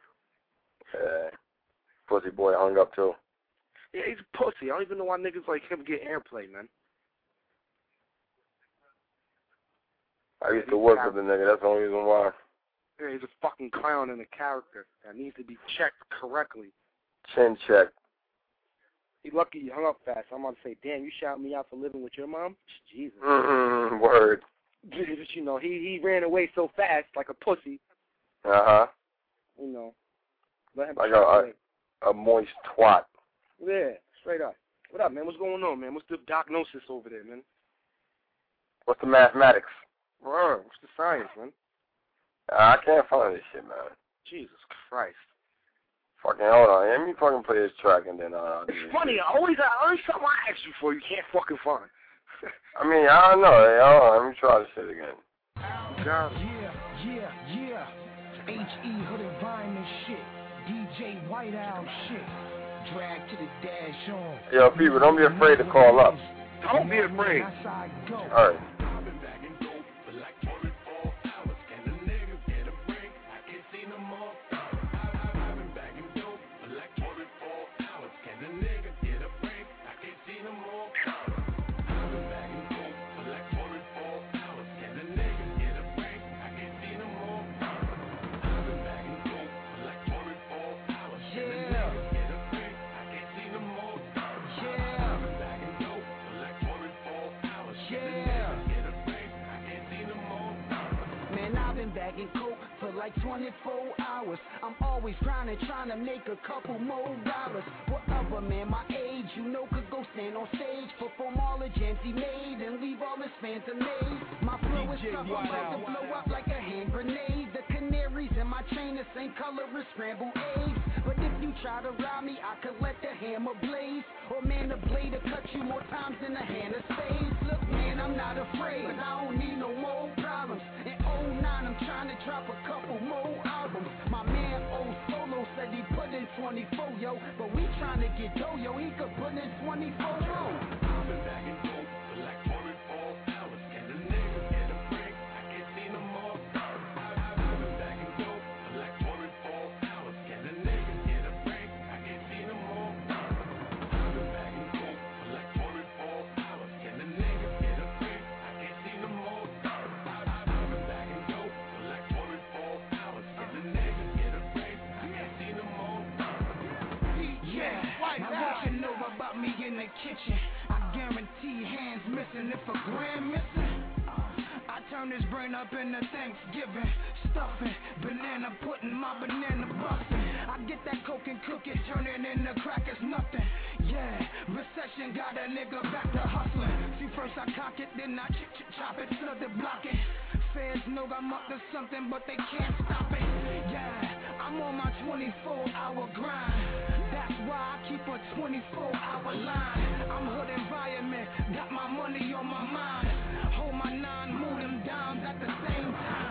Pussy boy hung up too. Yeah, he's a pussy. I don't even know why niggas like him get airplay, man. I used to work with the nigga. That's the only reason why. Yeah, he's a fucking clown and a character that needs to be checked correctly. Chin check. He lucky he hung up fast. I'm about to say, damn, you shout me out for living with your mom? Jesus. Word. You know, he ran away so fast like a pussy. Uh-huh. You know. Let him like a moist twat. Yeah, straight up. What up, man? What's going on, man? What's the diagnosis over there, man? What's the mathematics? What's the science, man? I can't find this shit, man. Jesus Christ. Fucking hold on. Let me fucking play this track and then it's funny. Always something I ask you for you can't fucking find. I mean, I don't know. Hold on. Let me try this shit again. Yeah. H.E. Hooded Rhyme and shit. DJ White Owl shit. Drag to the dash on. Yo, people, don't be afraid to call up. Don't be afraid. All right. Bagging coke for like 24 hours. I'm always grinding, trying to make a couple more dollars. Whatever, man, my age, you know, could go stand on stage, perform all the jams he made, and leave all his fans amazed. My flow is tough, I'm about to blow up like a hand grenade. The canaries in my chain, the same color as scrambled eggs. But if you try to rob me, I could let the hammer blaze. Or man, the blade will cut you more times than the hand of spades. Look, man, I'm not afraid, but I don't need no more problems. In 09, I'm trying to drop a couple more albums. My man old Solo said he put in 24, yo. But we trying to get dough, yo. He could put in 24, yo. I've been back in dope for like 24 hours. Can the niggas get a break? I can't see no more. I've been back in dope for like 24 hours. Can the niggas get a break? I can't see no more. I've been back in dope for like 24 hours. Can the niggas get a break? I can't see no more. I've been back in dope for like 24 hours. Can the niggas get a break? I can't see no more. Yeah, now what you know about me in the kitchen? I guarantee hands missing if a gram missing. I turn his brain up into Thanksgiving. Stuffing, banana pudding, my banana busting. I get that coke and cook it, turn it into crackers, nothing. Yeah, recession got a nigga back to hustling. See, first I cock it, then I chop it, flood the block it. Feds know I'm up to something, but they can't stop it. Yeah, I'm on my 24-hour grind. That's why I keep a 24-hour line. I'm hood environment, got my money on my mind. Hold my 9, move them downs at the same time.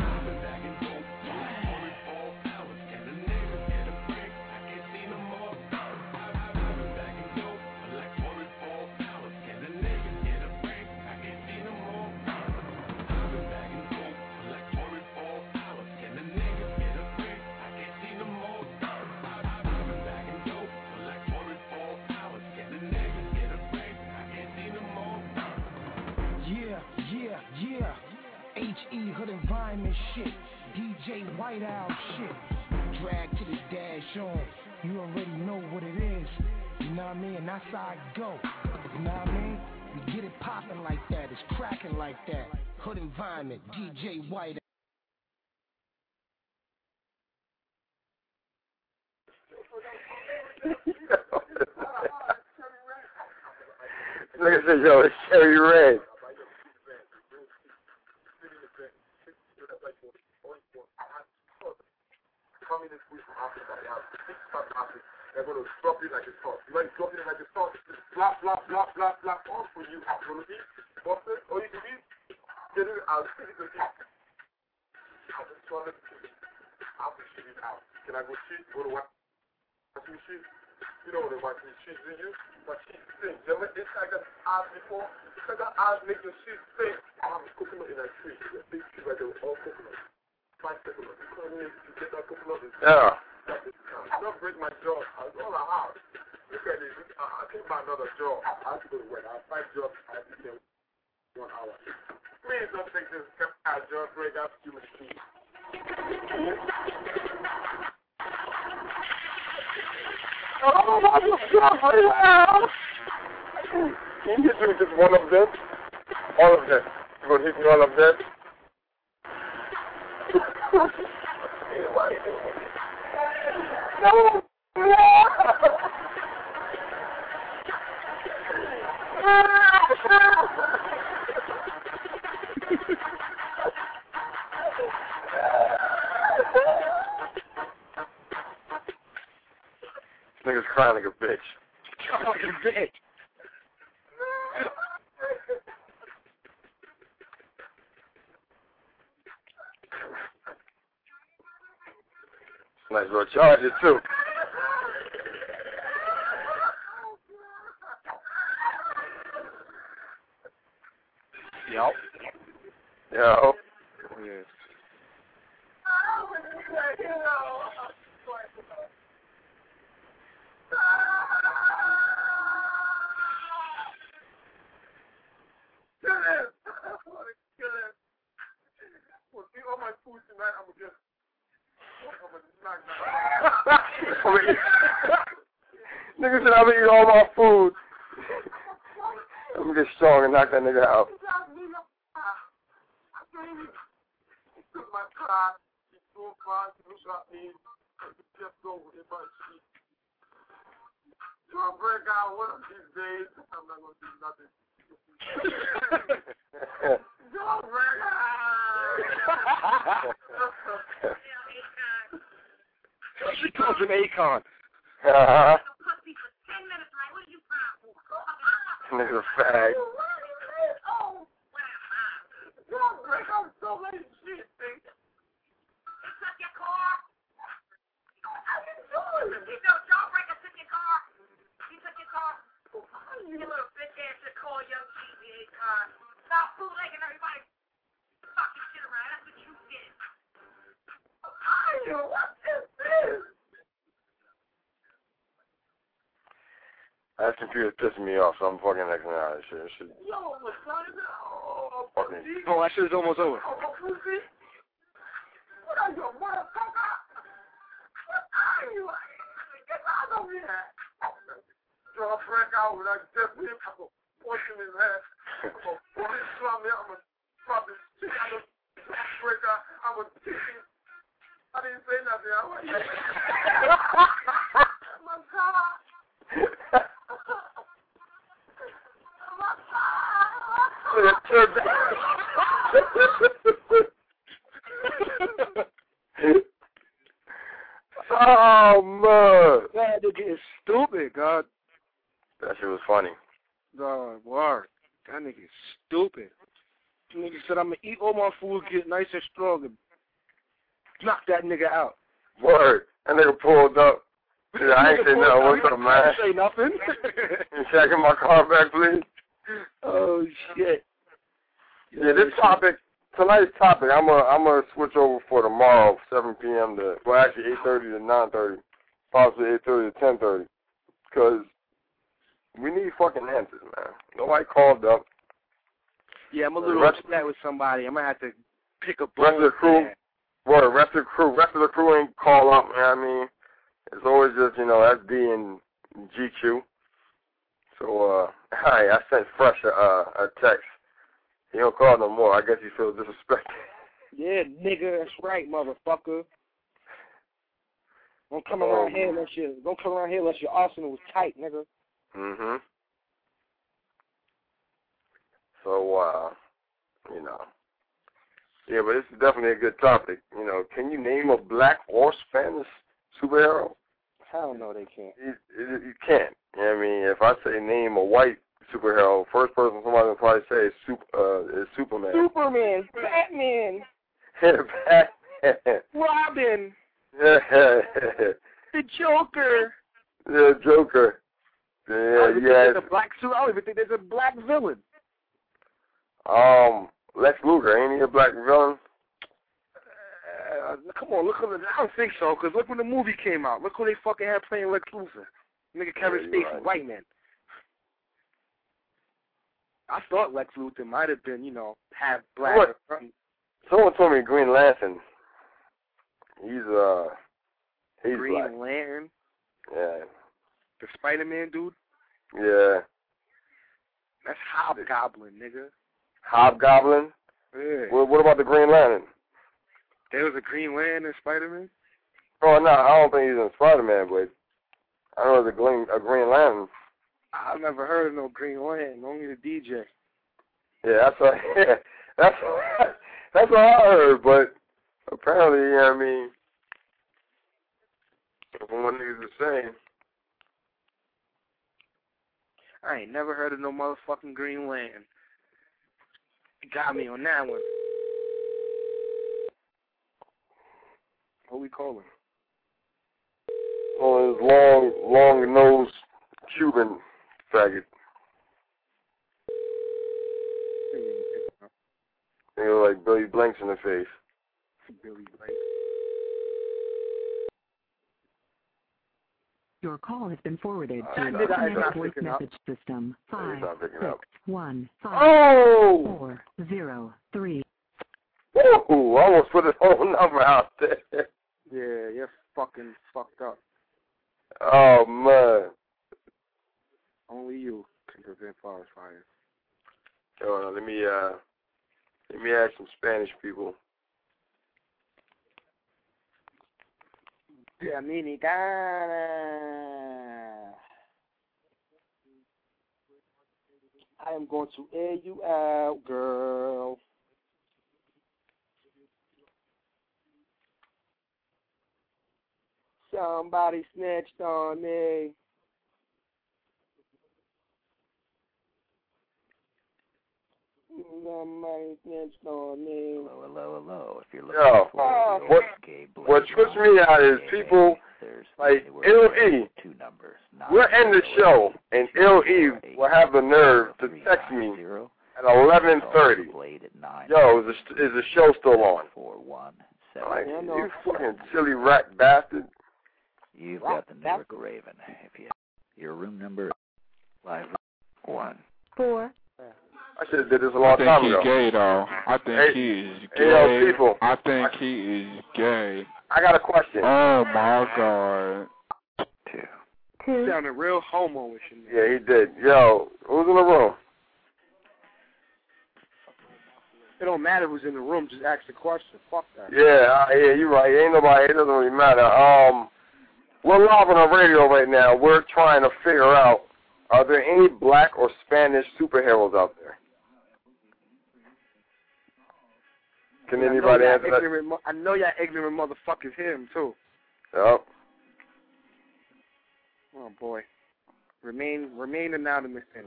Yeah, H.E. hood environment shit, DJ White Owl shit, drag to the dash on, you already know what it is, you know what I mean, that's how I go, you know what I mean, we get it poppin' like that, it's crackin' like that, hood environment, DJ White Look at this, yo, it's Cherry Red. Communist week from Africa, they're going to drop it like a sauce. You know, drop it like a sauce, just flap, flap, flap, flap, flap, all for you. I'm going to eat, what's it? All you can eat, get it out, sit it to eat. I just want to I'll be shitting out. Can I go cheat? Go to washing machine? You know what the washing machine is used? But sheet sing. You know, it's like that ass before. It's like that ass make the sheet sing. I have a coconut in that tree. A big tree right there with all coconuts. 5 coconuts. You come in, you get that coconut. Yeah. Don't break my jaw. I'll go to the house. Look at this. I'll take my another jaw. I have to go to work. I have 5 jobs. I have to get 1 hour. Please don't take this jaw break out to my feet. Oh, my God. Can you hit me just one of them? All of them. You going to hit me all of them? No. Nigga's crying like a bitch. Crying like a bitch. Nice little charger too. Yup. Yo. Yes. Nigga said I'm gonna eat all my food. I'm gonna get strong and knock that nigga out. He took my car, he drove past, he looked at me, he just go with my sheet. So I break out one of these days, I'm not gonna do nothing. Don't break out! She calls him Akon. Nigga's a fag. Don't break out so many shit, things. You took your car? I didn't do it. You know, Jawbreaker took your car. He took your car. You little bitch ass should call young GBA car. Stop bootlegging everybody. Fucking shit around. That's what you did. What is this? That computer's pissing me off, so I'm fucking Xing out of this shit. Yo, my son, Fucking. Oh, that shit is almost over. What are you, motherfucker? What are you? Get out of here. Draw a break out with that death him. I'm going to punch him in his head. I'm going to slam him. I'm going to drop his shit out of Oh man, that nigga is stupid, God. That shit was funny. God, word. That nigga is stupid. Nigga said, I'm gonna eat all my food, get nice and strong, and knock that nigga out. Word. That nigga pulled up. Yeah, I ain't say nothing. What's up, man? I ain't say nothing. You checking my car back, please? Oh shit. Yeah, this topic, tonight's topic, I'm gonna switch over for tomorrow, 7 p.m. to, well, actually 8:30 to 9:30, possibly 8:30 to 10:30, because we need fucking answers, man. Nobody called up. Yeah, I'm a little upset with somebody. I'm gonna have to pick a bone. Rest of the crew, well, the rest of the crew ain't call up, man. I mean, it's always just, SD and GQ. So, I sent Fresh a text. He don't call no more. I guess he feels disrespected. Yeah, nigga, that's right, motherfucker. Don't come around here unless your arsenal was tight, nigga. Mhm. So, yeah, but this is definitely a good topic. Can you name a black or Spanish superhero? Hell no, they can't. You can't. I mean, if I say name a white superhero, first person somebody will probably say is Superman. Superman, Batman, Batman, Robin, the Joker. The Joker. I don't even think there's a black suit. I don't even think there's a black villain. Lex Luger, ain't he a black villain? Come on, look at it. I don't think so, because look when the movie came out. Look who they fucking had playing Lex Luthor. Nigga Kevin Spacey, right. white man. I thought Lex Luthor might have been, half black. Someone told me Green Lantern. He's Green black. Lantern? Yeah. The Spider-Man dude? Yeah. That's Hobgoblin, nigga. Hobgoblin? Yeah. What about the Green Lantern? There was a Green Lantern in Spider-Man? Oh, no, I don't think he's in Spider-Man, but I know there's a Green Lantern. I've never heard of no Green Lantern, only the DJ. Yeah, that's what I heard, but apparently, from what niggas are saying. I ain't never heard of no motherfucking Green Lantern. You got me on that one. Who we calling? Oh, his long-nosed Cuban faggot. They look like Billy Blanks in the face. Billy Blanks. Your call has been forwarded to That the nigga is not automatic voice picking up. message system. He's not picking up. 5615403. Woo! Almost put his whole number out there. Yeah, you're fucking fucked up. Oh, man. Only you can prevent forest fires. Hold on, let me ask some Spanish people. Dominicana. I am going to air you out, girl. Somebody snatched on me. Somebody snatched on me. Hello. If you're looking for what trips me out is people like L.E. We'll end the show, and L.E. will have the nerve to text me at 11:30. Yo, is the show still on? Like, you fucking silly rat bastard. You've got the Newark Raven. If your room number is 514. I should have did this a long time ago. I think he's gay, though. I think he is gay. Yo, people. I think he is gay. I got a question. Oh, my God. He sounded real homo-ish in there. Yeah, he did. Yo, who's in the room? It don't matter who's in the room. Just ask the question. Fuck that. Yeah, you're right. Ain't nobody. It doesn't really matter. We're live on the radio right now. We're trying to figure out, are there any black or Spanish superheroes out there? Can anybody answer that? I know y'all ignorant motherfuckers hear him, too. Yep. Oh, boy. Remain anonymous then.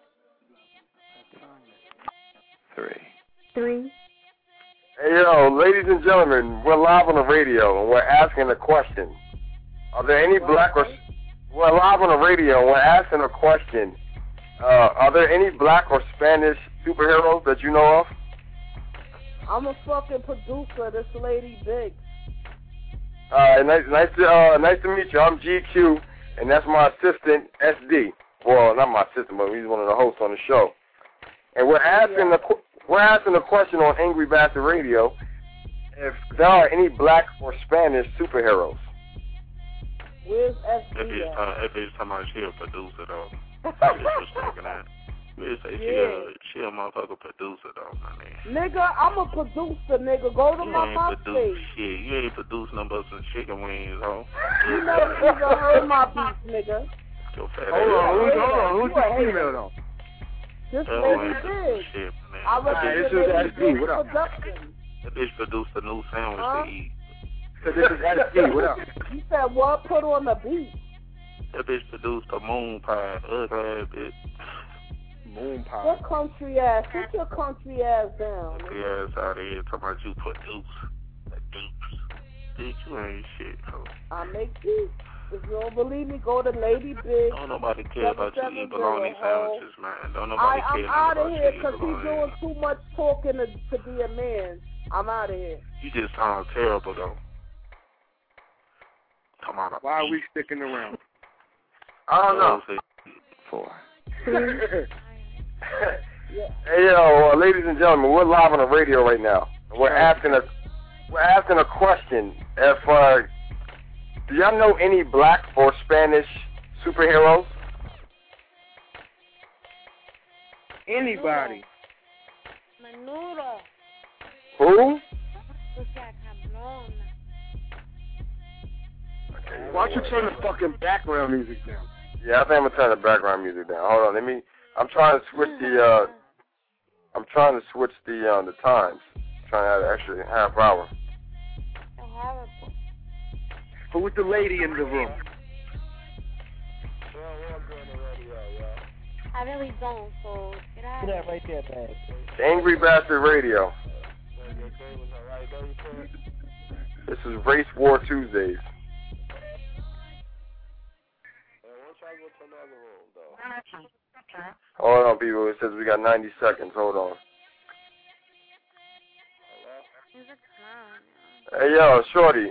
3. Hey, yo, ladies and gentlemen, we're live on the radio, and we're asking a question. Are there any black or... We're live on the radio, and we're asking a question. Are there any black or Spanish superheroes that you know of? I'm a fucking producer. This lady Biggs. Nice to meet you. I'm GQ, and that's my assistant, SD. Well, not my assistant, but he's one of the hosts on the show. And we're asking the question on Angry Bastard Radio if there are any black or Spanish superheroes. Where's SD at? If it's somebody, she a producer, though. Just talking that. She a motherfucker producer, though, my nigga. Nigga, I'm a producer, nigga. Go to my MySpace. Shit, you ain't producing no but some chicken wings, ho. You never even heard my beats, nigga. Your fat Hold on. Who's the female, though? This lady Biggs. Shit, man. I represent SD. What up? Production. That bitch produced a new sandwich to eat. So this is SD. What up? You said what? Put on the beat. That bitch produced a moon pie. Ugly bitch. Moon pie. What country ass? Put your country ass down. Yeah, it's out here talking about you produce. Bitch, you ain't shit, ho. I make beats. If you don't believe me, go to Lady Biggs. Don't nobody care about you eating bologna sandwiches, man. Don't nobody care I'm out of here because he's doing too much talking to be a man. I'm out of here. You just sound terrible, though. Why are we sticking around? I don't know. 4. Hey, yo, ladies and gentlemen, we're live on the radio right now. We're asking a question. If do y'all know any black or Spanish superheroes? Anybody? Menudo. Who? Why don't you turn the fucking background music down? Yeah, I think I'm gonna turn the background music down. Hold on, I'm trying to switch the times. I'm trying to add an extra half hour. But with the lady in the room. I really don't, so get out. That right there, man. Angry Bastard Radio. This is Race War Tuesdays. Hold on, people. It says we got 90 seconds. Hold on. Hey, yo, Shorty.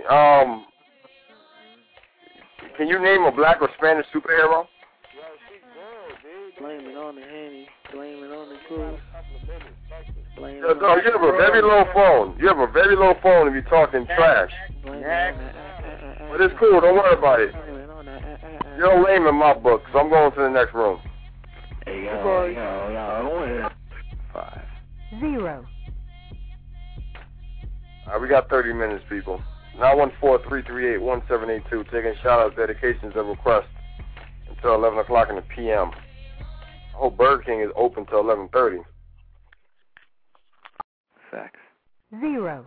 Can you name a black or Spanish superhero? Blame it on the Henny. Blame it on the crew. You have a very low phone. You have a very low phone if you're talking trash. But it's cool. Don't worry about it. You're lame in my book, so I'm going to the next room. Hey, yo. 5. 0. All right, we got 30 minutes, people. 914-338-1782. Taking shout-outs, dedications, and requests until 11 o'clock in the p.m. I hope Burger King is open till 11:30. Facts. 0.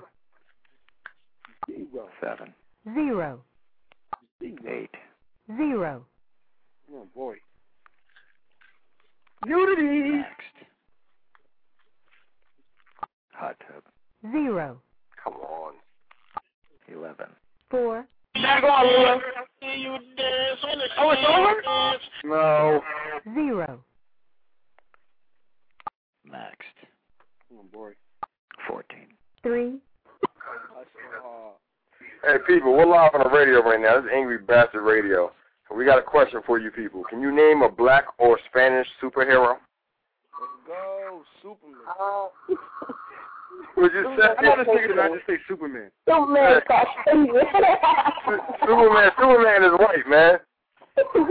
7. 0. 8. 0. Oh, boy. Unity! Next. Hot tub. 0. Come on. 11. 4. Oh, it's over? No. 0. Next. Oh, boy. 14. 3. Hey, people, we're live on the radio right now. This is Angry Bastard Radio. We got a question for you people. Can you name a black or Spanish superhero? Let's go, Superman. What you say? I'm not a nigga I just say Superman. Superman, Superman is white, man.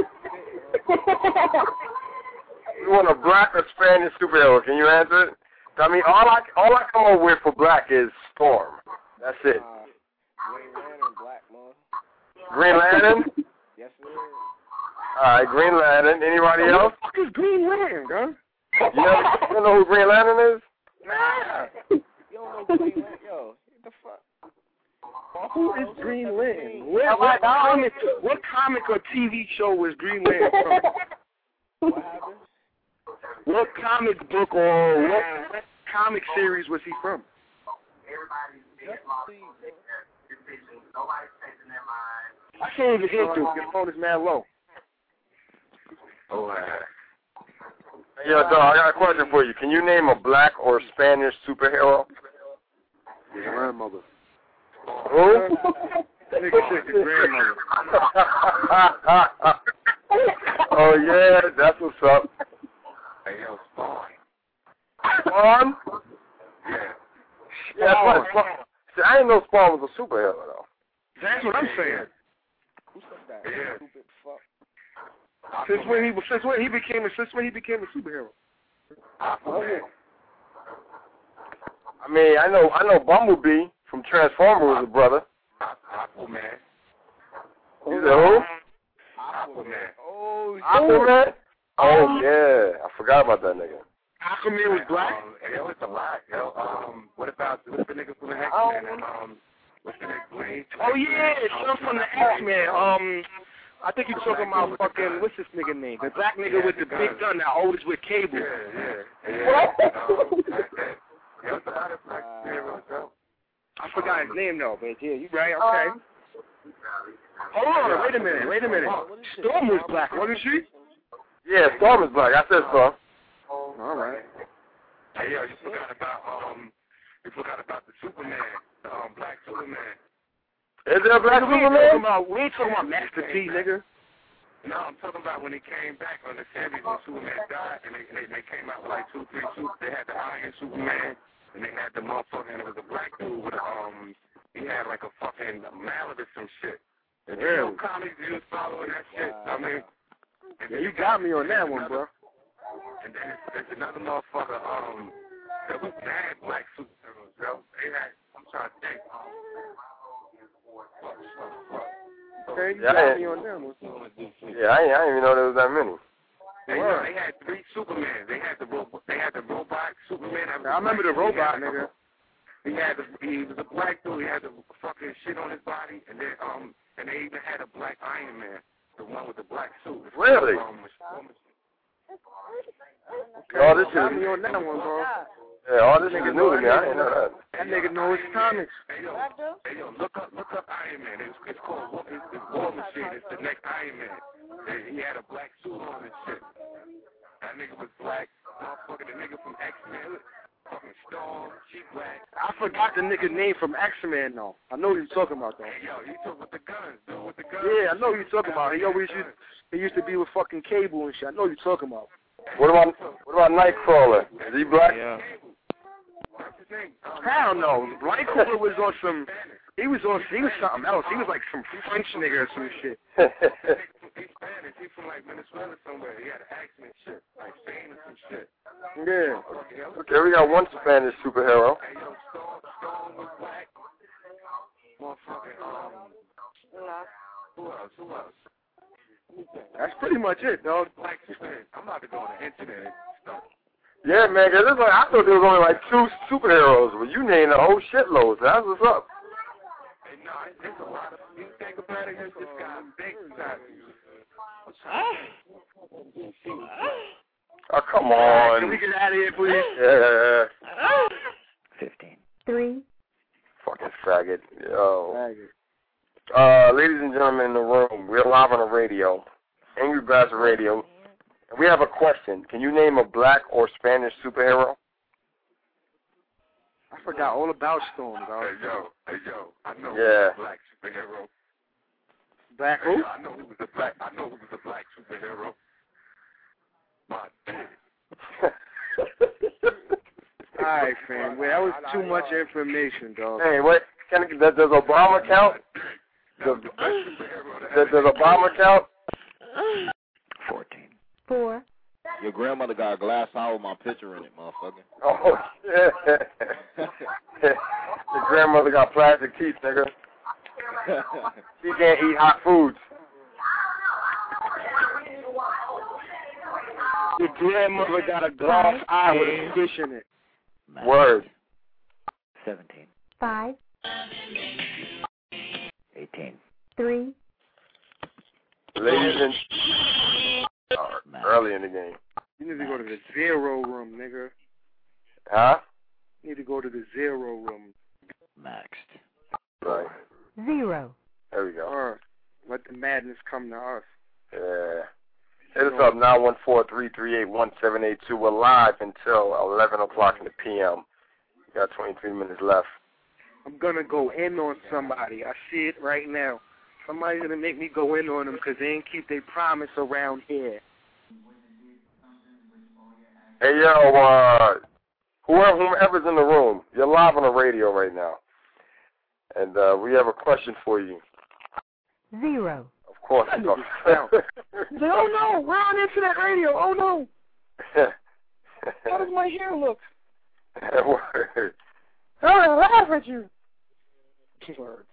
You want a black or Spanish superhero? Can you answer it? I mean, all I come up with for black is Storm. That's it. Green Lantern, Black Mom. Green Lantern? Yes, sir. All right, Green Lantern. Anybody else? What the fuck is Green Lantern, huh? You don't know who Green Lantern is? Nah. You don't know Green Lantern? Yo, what the fuck? Who is Green Lantern? What comic or TV show was Green Lantern from? What happened? What comic book or what comic series was he from? I can't even hit you. Your phone is mad low. Oh, yo, dog, I got a question for you. Can you name a black or Spanish superhero? Your grandmother. Who? That nigga said your grandmother. Oh, yeah, that's what's up. Hey, yo, Spawn. Spawn? Yeah. Yeah, that's what Spawn. See, I didn't know Spawn was a superhero, though. That's what I'm saying. Who said that? Yeah. Stupid fuck. Since when he became a superhero? Aquaman. I mean, I know Bumblebee from Transformers was a brother. Aquaman. You said who? Aquaman. Oh, Aquaman? Oh, yeah. I forgot about that nigga. Aquaman was black? Yo, it's a lot. Yo, what's the nigga from the X-Men? What's the nigga Blade? Oh, yeah, some from the X-Men. I think you're talking about fucking, what's this nigga name? The black nigga with the big gun that always with cable. Yeah. I forgot his name though, but yeah, you right, okay. Hold on, wait a minute. Storm was black, wasn't she? Yeah, Storm is black. I said Storm. All right. Hey, yo, you forgot about the Superman, the black Superman. Is there a black Superman? We ain't talking about Master P, nigga. No, I'm talking about when he came back on the 70s when Superman died, and they came out with like 2, 3 suits. They had the Iron Superman, and they had the motherfucker, and it was a black dude with he had like a fucking mallet or some shit. And you know comics, you was following that shit. I mean, yeah, you got me on that one, bro. And then there's another motherfucker, that was mad black superheroes, yo. They had, I'm trying to think, Okay, you got me on that one. Yeah, I didn't even know there was that many. They had 3 Superman. They had the robot Superman. I remember the robot, nigga. He was a black dude. He had the fucking shit on his body, and then and they even had a black Iron Man, the one with the black suit. Really? Okay, all this shit me on that one, bro. Yeah, all this nigga knew to me. I didn't know that. That nigga knows his comics. Hey yo, look up Iron Man. It's called it's War Machine. It's the next Iron Man. He had a black suit on and shit. That nigga was black. Motherfucker, the nigga from X-Men. Fucking Storm, she black. I forgot the nigga name from X-Men, though. I know what you're talking about, though. Hey, yo, he took with the guns, dude, with the guns. Yeah, I know what you're talking about. He used to be with fucking Cable and shit. I know what you're talking about. What about Nightcrawler? Is he black? Yeah. Hell no. Nightcrawler was on some. He was something else. He was like some French nigga or some shit. He's Spanish. He's from like Venezuela somewhere. He had an accent, shit, like Spain or some shit. Yeah. Okay, we got one Spanish superhero. Hey, yo, Storm was black. Motherfucking, who else? That's pretty much it, dog. Black Superman. I'm about to go on the internet and stuff. Yeah, man, cause it's like, I thought there was only like 2 superheroes, but you named a whole shitload, so that's what's up. Hey, no, there's a lot of, you think about it, this guy big time. Oh, come on. Can we get out of here, please? Yeah. 15. 3. Fucking faggot. Yo. Faggot. Ladies and gentlemen in the room, we're live on the radio, Angry Bastard Radio, and we have a question. Can you name a black or Spanish superhero? I forgot all about Storm, dog. Hey, yo, I know Yeah. he was a black superhero. Black who? I know he was a black superhero. My Alright, fam. Well, that was too much information, dog. Hey, wait. Does Obama count? Does Obama count? 14. 4. Your grandmother got a glass eye with my picture in it, motherfucker. Oh, shit. Your grandmother got plastic teeth, nigga. She can't eat hot foods. Your grandmother got a glass eye with a fish in it. Word. 17. 5, 18. 3, Ladies and early in the game. You need to go to the 0 room, nigga. Huh? You need to go to the 0 room. Maxed. Right. 0. There we go. Let the madness come to us. Yeah. Hit us up, 914-338-1782. We're live until 11 o'clock in the p.m. We got 23 minutes left. I'm going to go in on somebody. I see it right now. Somebody's going to make me go in on them because they ain't keep their promise around here. Hey, yo, whomever's in the room, you're live on the radio right now. And we have a question for you. 0. Of course. Oh, no, we're on Internet Radio. Oh, no. How does my hair look? Word. I laugh at you. Word.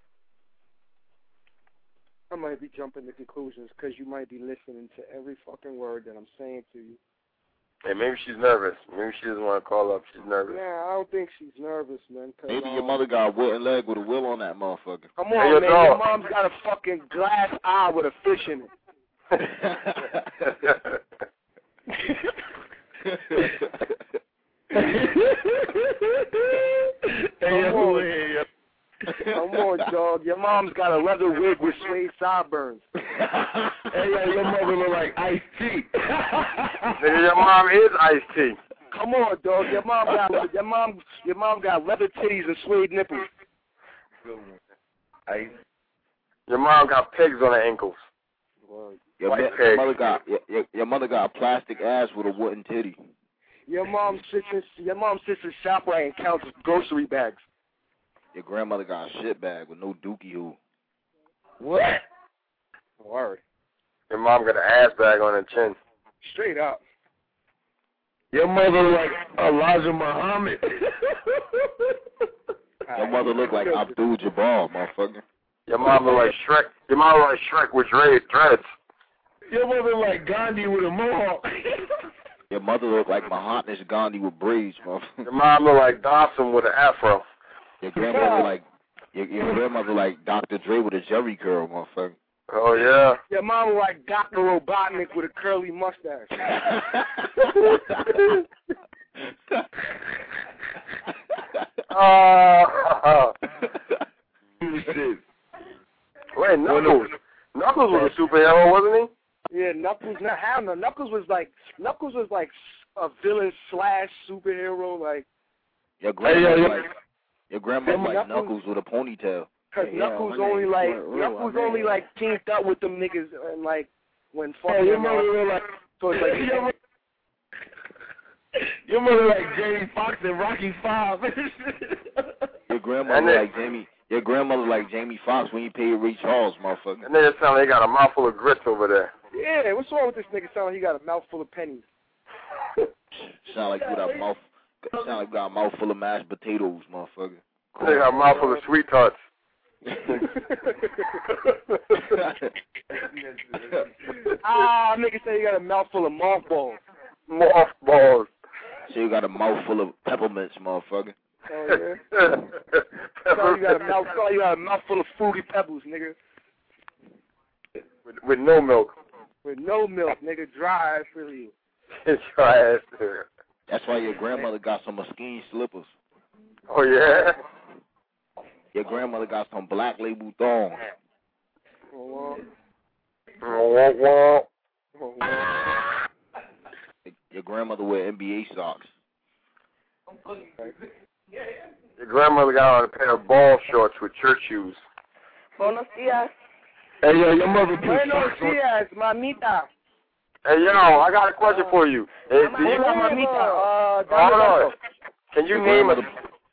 I might be jumping to conclusions because you might be listening to every fucking word that I'm saying to you. Hey, maybe she's nervous. Maybe she doesn't want to call up. She's nervous. Yeah, I don't think she's nervous, man. Maybe your mother got a wooden leg with a wheel on that motherfucker. Come on, man. Your mom's got a fucking glass eye with a fish in it. Come on, dog. Your mom's got a leather wig with suede sideburns. Hey, yo, your mother look like Ice-T. Nigga, your mom is Ice-T. Come on, dog. Your mom got leather titties and suede nipples. Your mom got pigs on her ankles. Your mother got a plastic ass with a wooden titty. Your mom sits in ShopRite and counts grocery bags. Your grandmother got a shit bag with no dookie hole. What? Word. Your mom got an ass bag on her chin. Straight up. Your mother like Elijah Muhammad. Your mother look like Abdul Jabbar, motherfucker. Your mom look like Shrek. Your mom look like Shrek with dreads. Your mother like Gandhi with a mohawk. Your mother look like Mahatma Gandhi with braids, motherfucker. Your mom look like Dawson with an afro. Your grandmother like your grandmother like Dr. Dre with a Jerry curl, motherfucker. Oh yeah. Your mom look like Dr. Robotnik with a curly mustache. Wait, Knuckles. Knuckles was a superhero, wasn't he? Yeah, Knuckles. Not how no. Knuckles was like a villain / superhero. Like your grandmother like Knuckles with a ponytail. Cause Knuckles only teamed up with them niggas and like when fucking. Your mother like so it's like your mother like Jamie Foxx and Rocky 5. Your grandmother like Jamie Foxx when you paid Ray Charles, motherfucker. That nigga sound like he got a mouthful of grits over there. Yeah, what's wrong with this nigga? Sound like he got a mouthful of pennies. Sound like you got a mouthful of mashed potatoes, motherfucker. They got a mouthful of sweet tarts. Nigga say you got a mouthful of mothballs. Mothballs. So you got a mouthful of peppermints, motherfucker. Oh yeah. So you got a mouthful of fruity pebbles, nigga. With no milk. With no milk, nigga. Dry ass for you. Dry ass. That's why your grandmother got some Moschino slippers. Oh yeah. Your grandmother got some Black Label thongs. Your grandmother wear NBA socks. Your grandmother got on a pair of ball shorts with church shoes. Buenos dias. Hey, yo, your mother put Buenos socks on. dias, mamita. Hey, yo, I got a question for you. Hey, do you mamita. Hold on. Can you name a...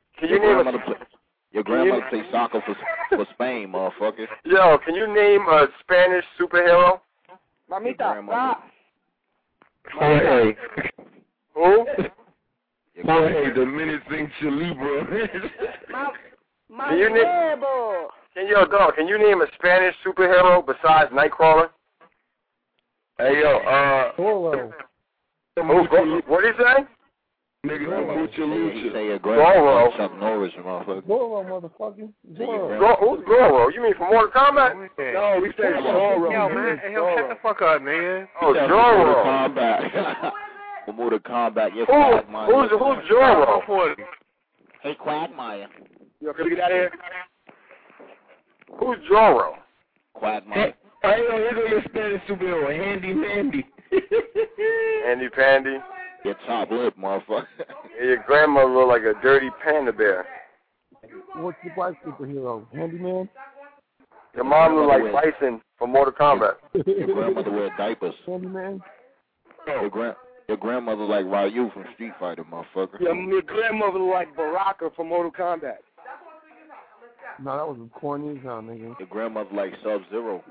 Your grandmother play soccer for Spain, motherfucker. Yo, can you name a Spanish superhero? Mamita. Jorge. Who? Jorge, the menacing Chalibra. Can you name? Can you name a Spanish superhero besides Nightcrawler? Hey yo, Goro. What did he say? Nigga, Mucha Lucha. Say a Goro. Chuck Norris, motherfucker. Goro, motherfucker. Who's Goro? You mean from Mortal Kombat? No, we said Goro. Yo, man, hey, yo, shut the fuck up, nigga. Oh, Mortal Goro. Kombat. For Mortal Kombat, you're Who's Goro? Hey, Quagmire. Yo, can we get out of here? Who's Goro? Quagmire. Hey, yo, here go your Spanish superhero, Handy Mandy. Andy Pandy. Your top lip, motherfucker. Yeah, your grandmother look like a dirty panda bear. What's the white superhero? Handyman? Your mom look like Bison from Mortal Kombat. Your grandmother wear diapers. Handyman? Your grandmother like Ryu from Street Fighter, motherfucker. Yeah, your grandmother look like Baraka from Mortal Kombat. No, that was corny as hell, nigga. Your grandmother like Sub-Zero.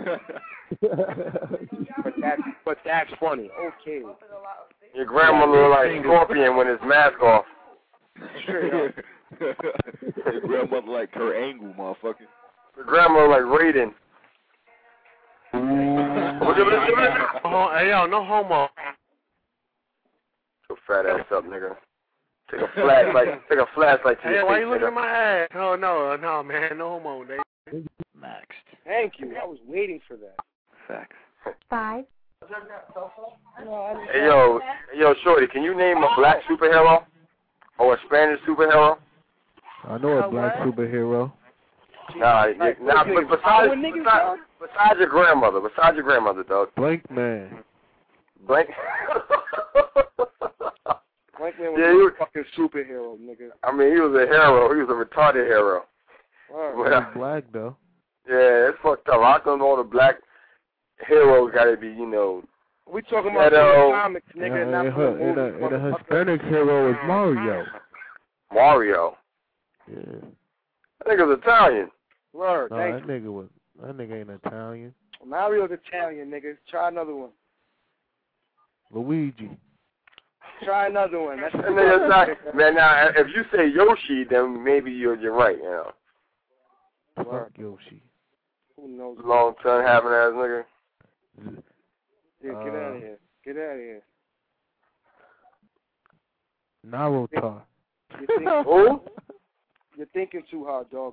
but that's funny. Okay. Your grandmother look like Scorpion with his mask off. Your grandmother like Kurt Angle, motherfucker. Your grandmother like Raiden. Hey, yo, no homo. Go fat ass up, nigga. Take a flashlight to Hey, your why face, you looking nigga. at my ass? Oh, no, man, no homo, nigga. Next. Thank you. I was waiting for that. Facts. 5. Hey, yo, Shorty, can you name a black superhero or a Spanish superhero? I know a black superhero. Besides your grandmother, dog. Blank Man. Blank. Blank Man was a fucking superhero, nigga. I mean, he was a hero. He was a retarded hero. He's black, though. Yeah, it's fucked up. How come all the black heroes gotta be, We talking about the comics, nigga, and not from the movie. and the Hispanic hero is Mario. Mario? Yeah. That nigga's Italian. Word, No, thank that nigga ain't Italian. you. Mario's Italian, nigga. Try another one. Luigi. Try another one. That's That nigga's not, man, now, if you say Yoshi, then maybe you're right, Fuck Yoshi. Who knows? Long tongue having ass nigga. Yeah, get out of here. Get out of here. Naruto. Who? You're thinking too hard, dog.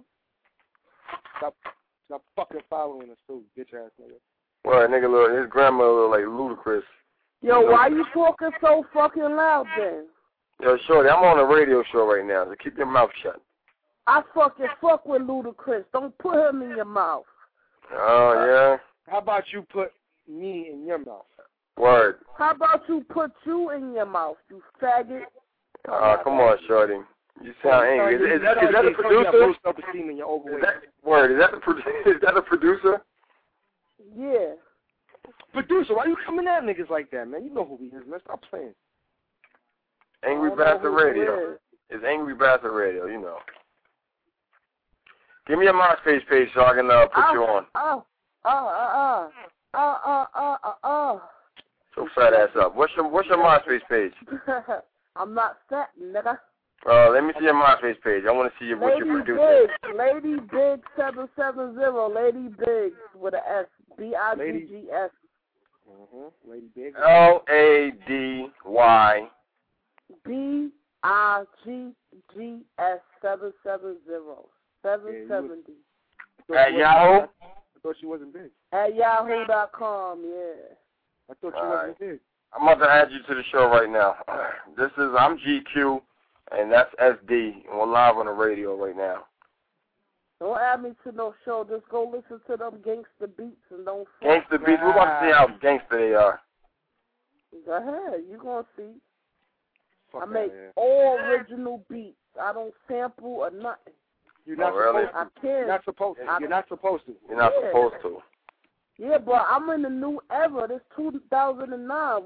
Stop fucking following us, too, bitch ass nigga. Well, nigga, his grandmother look like Ludacris. Yo, why you talking so fucking loud then? Yo, Shorty, I'm on a radio show right now, so keep your mouth shut. I fuck with Ludacris. Don't put him in your mouth. Oh, yeah? How about you put me in your mouth? Word. How about you put you in your mouth, you faggot? Come on, Shorty. You sound angry. Is that the producer? Word, is that the producer? Yeah. Producer, why you coming at niggas like that, man? You know who he is, man. Stop playing. Angry Bastard Radio. It's Angry Bastard Radio, you know. Give me a MySpace page so I can put you on. So fat ass up. What's your MySpace page? I'm not fat, nigga. Let me see your MySpace page. I want to see what you're producing. Lady Big 770. Lady Big with an S. BIGGS. Lady Big. LADY. BIGGS 770. 770. At Yahoo? I thought she wasn't big. At yahoo.com, yeah. I thought she wasn't big. I'm about to add you to the show right now. I'm GQ, and that's SD, and we're live on the radio right now. Don't add me to no show. Just go listen to them gangster beats and don't. Gangster beats. We're about to see how gangster they are. Go ahead. You gonna see. Fuck I make all original beats. I don't sample or nothing. You're not really? supposed to. You're not supposed to. You're not supposed to. You're not supposed to. Yeah, but I'm in the new era. This 2009.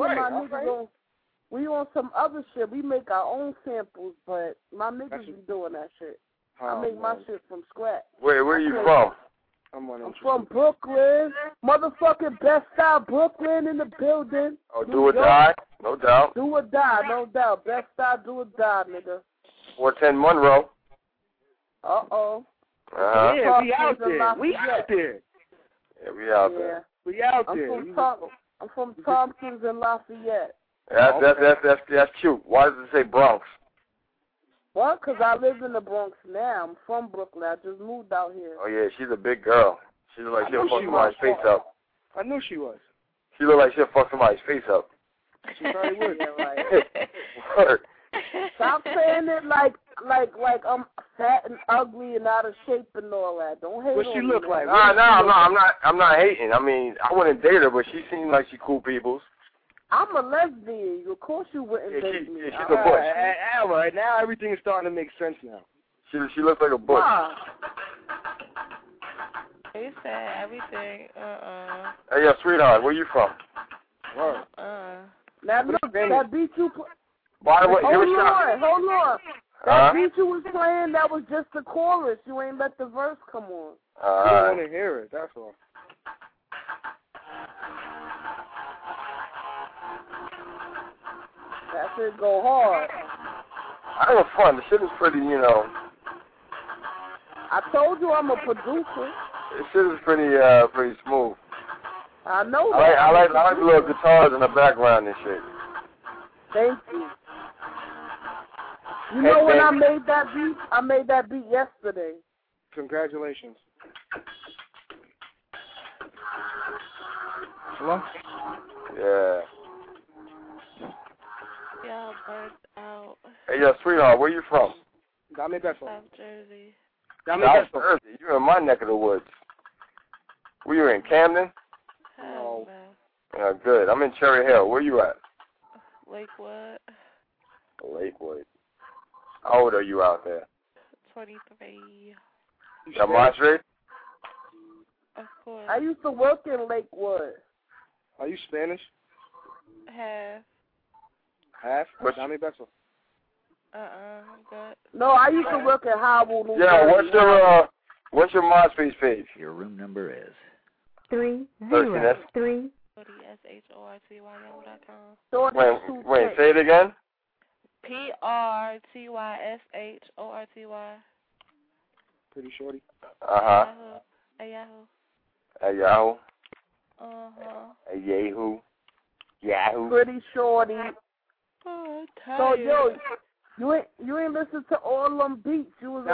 We on some other shit. We make our own samples, but my niggas be doing that shit. I make my shit from scratch. Where are you from? I'm from Brooklyn. Motherfucking Best Style Brooklyn in the building. Oh, do or die? No doubt. Do or die, no doubt. Best Style, do or die, nigga. 410 Monroe. Uh-oh. Uh-huh. Yeah, we out there. We out there. Yeah, we out there. We out there. I'm from Thompson's and Lafayette. That's cute. Why does it say Bronx? What? Because I live in the Bronx now. I'm from Brooklyn. I just moved out here. Oh, yeah, she's a big girl. She look like she'll fuck somebody's face up. I knew she was. She look like she'll fuck somebody's face up. She probably would. Yeah, right. Word. Stop saying it like I'm fat and ugly and out of shape and all that. Don't hate What she look like? I'm not hating. I mean, I wouldn't date her, but she seems like she cool peoples. I'm a lesbian. Of course you wouldn't date me. She's a bush. All right, now everything is starting to make sense now. She looks like a bush. He said everything. Hey, yo, sweetheart, where you from? Word. Now look, that beat you. By the way, hold on. That beat you was playing, that was just the chorus. You ain't let the verse come on. I don't want to hear it. That's all. That's it. Go hard. I have fun. The shit is pretty, you know. I told you I'm a producer. This shit is pretty smooth. I know that. I like the little guitars in the background and shit. Thank you. You know when I made that beat? I made that beat yesterday. Congratulations. Hello? Yeah. Yeah, burnt out. Hey, yo, sweetheart, where you from? Dame Beso. South Jersey. Dame South Beso. Jersey. You in my neck of the woods. Were you in Camden? No. Yeah, good. I'm in Cherry Hill. Where you at? Lakewood. Lakewood. How old are you out there? 23. Demonstrate? Of course. I used to work in Lakewood. Are you Spanish? Half. Half? Dame Beso. I'm good. No, I used to work at Howell. Yeah, what's your MySpace page? Your room number is 303. PRTYSHORTY.com. Wait, say it again? PRTYSHORTY. Pretty shorty. Uh-huh. At Yahoo. At Yahoo? Uh-huh. At Yahoo? Yahoo? Pretty shorty. Oh, so, yo, you ain't listen to all them beats. You was on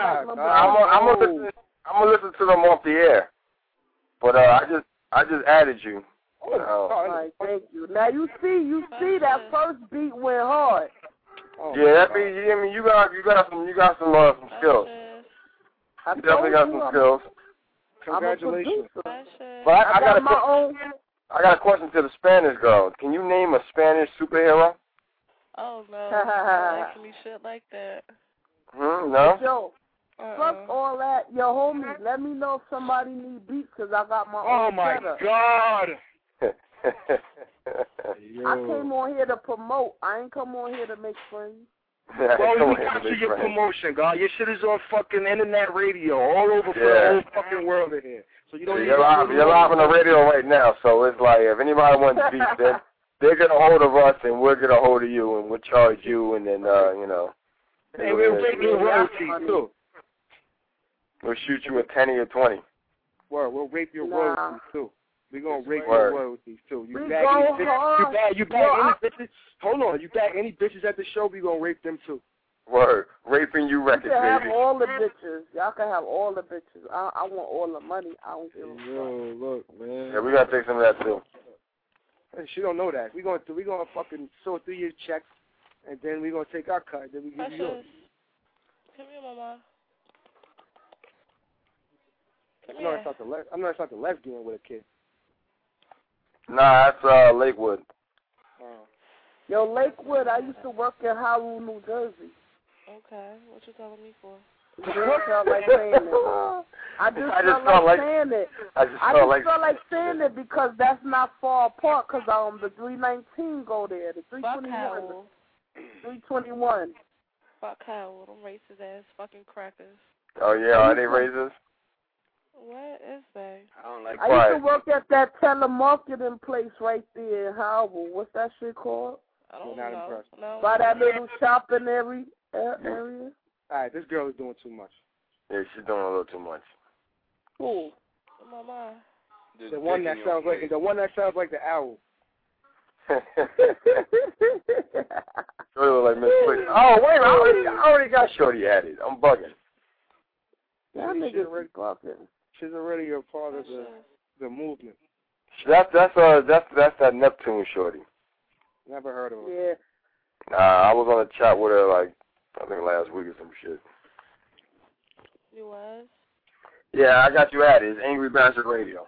I'm gonna listen to them off the air. But I just added you. All right, thank you. Now you see that first beat went hard. Yeah, that beat. I mean, you got some skills. You definitely got some skills. Congratulations. But I got a question to the Spanish girl. Can you name a Spanish superhero? Oh no, asking me shit like that. No. Yo, fuck all that. Yo, homies, let me know if somebody need beats because I got my own. Oh my God. I came on here to promote. I ain't come on here to make friends. Well, we got you your promotion, God. Your shit is on fucking internet radio all over for the whole fucking world in here. So you don't you're live on the radio right now, so it's like if anybody wants beats, then they're get a hold of us and we'll get a hold of you and we'll charge you and then you know. And we'll take your royalties too. We'll shoot you a 10 or 20. Word, we'll rape your royalties too. We're gonna rape your royalties too. You bag any bitches. Hold on, you bag any bitches at the show, we gonna rape them too. Word, raping you records, baby. You can have baby. all the bitches. Y'all can have all the bitches. I want all the money. I don't give a fuck. Yo, look, man. Yeah, we gotta take some of that too. Hey, she don't know that. We gonna fucking sort through your checks, and then we gonna take our cut. Then we give you yours. Come here, mama. I'm not it's not the lesbian with a kid. Nah, that's Lakewood. Yo, Lakewood, I used to work in Howell, New Jersey. Okay, what you telling me for? I just felt like saying it. I just felt like saying it because that's not far apart because the 319 go there, the 321. 321. Fuck Howell, them racist ass fucking crackers. Oh yeah, are they racist? What is that? I don't like. I used to work at that telemarketing place right there in Howell. What's that shit called? I don't know. No. By that little shopping area. All right, this girl is doing too much. Yeah, she's doing a little too much. Cool. Mama. The one that sounds like the owl. Shorty look like Miss Quick. Oh wait, I already got Shorty added. I'm bugging. That nigga's already bugging. She's already a part of the movement. That's that Neptune Shorty. Never heard of her. Yeah. I was on a chat with her like I think last week or some shit. You was? Yeah, I got you added. It's Angry Bastard Radio.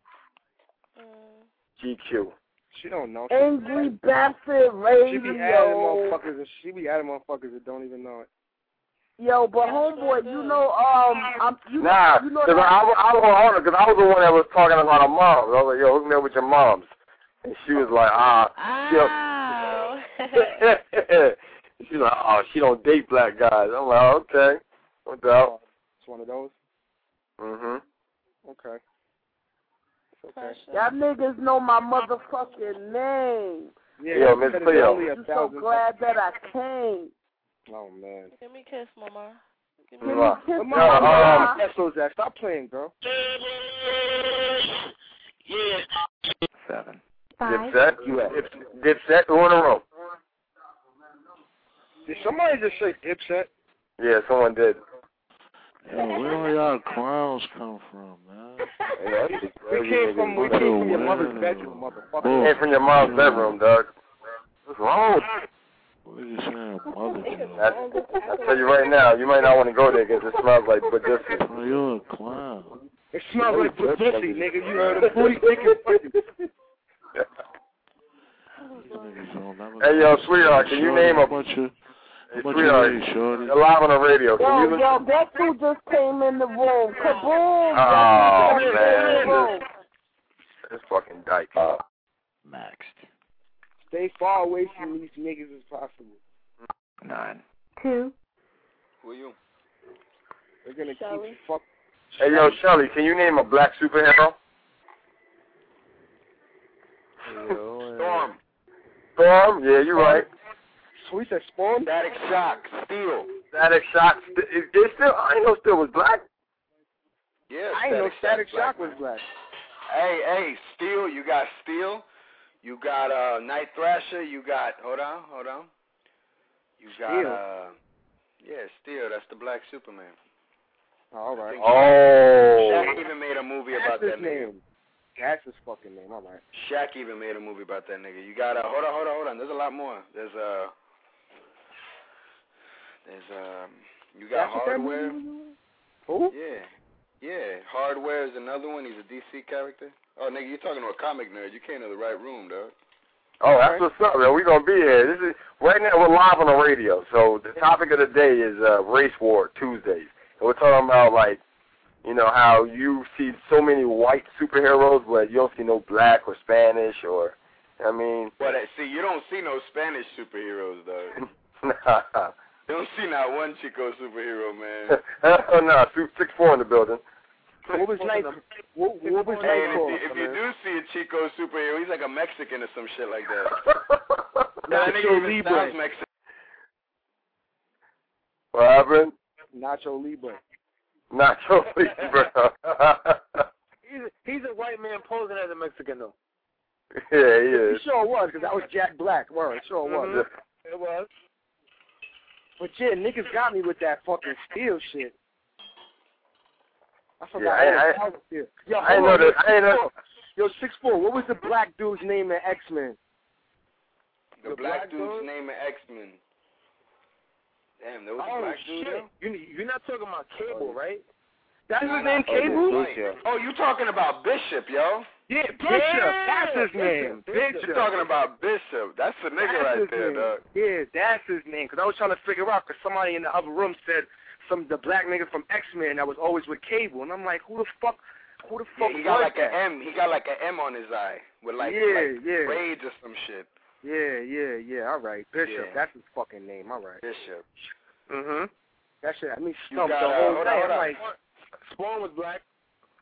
GQ. She don't know. Angry Bastard Radio. She be adding motherfuckers that don't even know it. Yo, but homeboy, you know, because I was on her because I was the one that was talking about her moms. I was like, yo, hook me up with your moms. And she was like, she's like, she don't date black guys. I'm like, okay, no doubt. It's one of those? Okay. Okay. Y'all niggas know my motherfucking name. Yeah, Miss Cleo. I'm so glad that I came. Oh, man. Give me a kiss, Mama. Give me a kiss, Mama. Stop playing, girl. Yeah. 7. 5. Dipset, who in the room? Did somebody just say Dipset? Yeah, someone did. Yo, where all y'all clowns come from, man? We came from your mother's bedroom, motherfucker. Came from your mom's bedroom, dog. What's wrong? What are you saying, mother? I'll tell you right now, you might not want to go there because it smells like Badissi. Oh, you're a clown. It smells like Badissi, nigga. You heard of booty picking? Hey, yo, sweetheart, can you name a... Hey, sweetheart, you're live on the radio. Yo, that fool just came in the room. Kaboom! Oh, man. This fucking dyke. Maxed. Stay far away from these niggas as possible. 9. 2. Who are you? They're gonna Shelly. keep fuck. Hey, yo, Shelly, can you name a black superhero? Storm. Storm? Yeah, you're right. Sweet said Storm? Static Shock. Steel. Static Shock. It's still, I didn't know Steel was black. Yeah, I didn't know Static Shock was black. Hey, Steel. You got Steel. You got Night Thrasher. You got hold on. You got Steel. That's the black Superman. All right. Shaq even made a movie about that nigga. That's his fucking name. All right. Shaq even made a movie about that nigga. You got hold on. There's a lot more. There's you got Hardware. Who? Yeah. Hardware is another one. He's a DC character. Oh, nigga, you're talking to a comic nerd. You came to the right room, dog. Oh, that's what's up, man. We're going to be here. This is right now we're live on the radio. So the topic of the day is Race War Tuesdays. And we're talking about, like, you know, how you see so many white superheroes, but you don't see no black or Spanish or, I mean. But see, you don't see no Spanish superheroes, though. Nah. You don't see not one Chico superhero, man. Oh, no. 6'4" in the building. What was Night? What was Hey, Night? if you do see a Chico superhero, he's like a Mexican or some shit like that. That nigga even sounds Mexican. What happened? Nacho Libre. Nacho Libre. He's a white man posing as a Mexican, though. Yeah, he is. He sure was, because that was Jack Black. Word, it sure was. It was. But yeah, niggas got me with that fucking Steel shit. I forgot. Yeah, I know that. Yo, 6'4", what was the black dude's name in X-Men? The black dude's name in X-Men. Damn, there was a black dude there? You're not talking about Cable, right? That's his name, Cable? Oh, you talking about Bishop, yo? Yeah, Bishop. That's his name. Bishop. You're talking about Bishop. That's the nigga right there, dog. Yeah, that's his name. Because I was trying to figure out, because somebody in the other room said the black nigga from X-Men that was always with Cable. And I'm like, who the fuck Yeah, he got like an M. He got like an M on his eye with like braids or some shit. Yeah. All right, Bishop. Yeah. That's his fucking name. All right. Bishop. That shit. I mean, You stumped got, the whole hold day. on. Like, Spawn was black.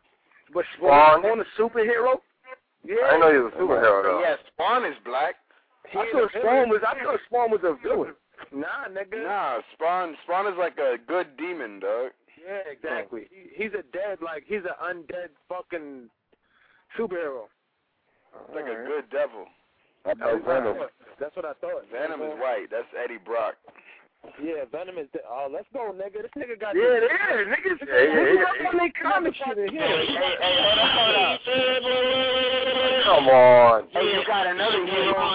But Spawn. Spawn a superhero? Yeah. I know he was a superhero though. Yeah, Spawn is black. I thought Spawn was a villain. Nah, nigga. Nah, Spawn is like a good demon, dog. Yeah, exactly. He's a dead, he's an undead fucking superhero. Like a good devil. That's what I thought. Venom is white. That's Eddie Brock. Yeah, Venom is. Oh, let's go, nigga. This nigga got. Yeah, it is. Niggas. Yeah. They comic shit in here. Hey, hold up. Come on. Hey, you got another hero.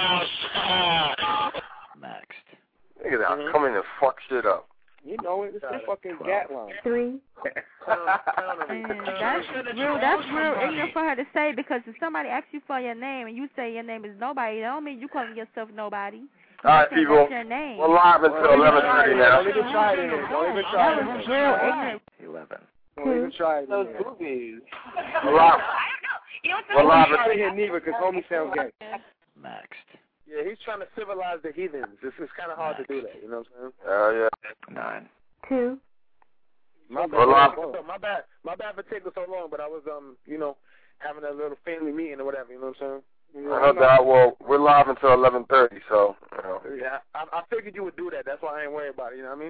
Next. Niggas out coming and fuck shit up. You know it. It's a fucking Gatline. 3. That's real ignorant for her to say, because if somebody asks you for your name and you say your name is nobody, that don't mean you calling yourself nobody. All right, people. Your name. We're live until 11:30 now. Don't even try it in here. Don't even try it. That was real ignorant. 11. Don't even try it. Those boobies. We're live. We're live. Don't try it here neither, because homie sounds gay. Next. Yeah, he's trying to civilize the heathens. It's kind of hard to do that. You know what I'm saying? Yeah. 9. 2. My bad. My bad for taking so long, but I was having a little family meeting or whatever. You know what I'm saying? I know that. Well, we're live until 11:30, so. Yeah, I figured you would do that. That's why I ain't worried about it. You know what I mean?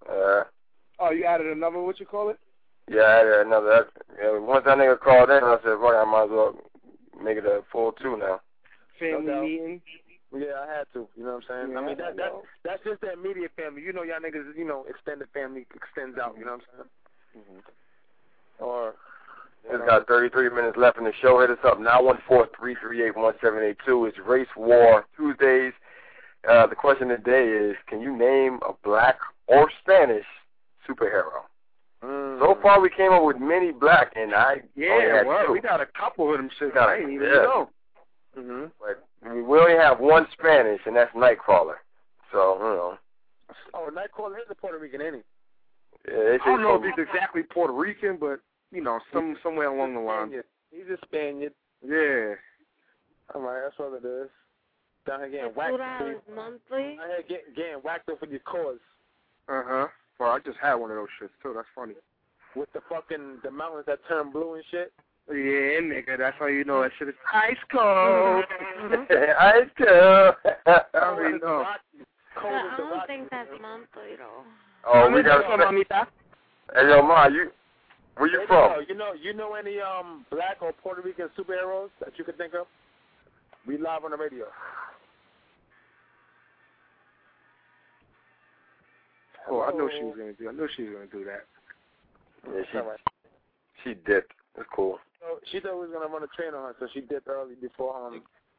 Oh, you added another, what you call it? Yeah, I added another. Once that nigga called in, I said, "Fuck, I might as well make it a full 2 now." Family meeting. Yeah, I had to. You know what I'm saying? Yeah, I mean, that's just the immediate family. You know, y'all niggas, extended family extends out. You know what I'm saying? Or. It's got 33 minutes left in the show. Hit us up, 914-338-1782. It's Race War Tuesdays. The question of the day is, can you name a black or Spanish superhero? So far, we came up with many black, and we got a couple of them shit. I ain't even know. But we only have one Spanish, and that's Nightcrawler. So, Oh, Nightcrawler is a Puerto Rican, ain't he? Yeah, I don't know if he's exactly Puerto Rican, but, somewhere along the line. He's a Spaniard. Yeah. All right, that's what it is. Down here getting whacked. $2 monthly. Down here getting whacked up for your cause. Well, I just had one of those shits, too. That's funny. With the mountains that turn blue and shit? Yeah, nigga, that's how you know that shit is ice cold. Ice cold. I already know. I don't think that's monthly, though. Oh, we got Hey, yo, Ma, where you from? You know any black or Puerto Rican superheroes that you could think of? We live on the radio. Oh, I know she was gonna do that. Yeah, she dipped. It's cool. So she thought we was gonna run a train on her, so she dipped early before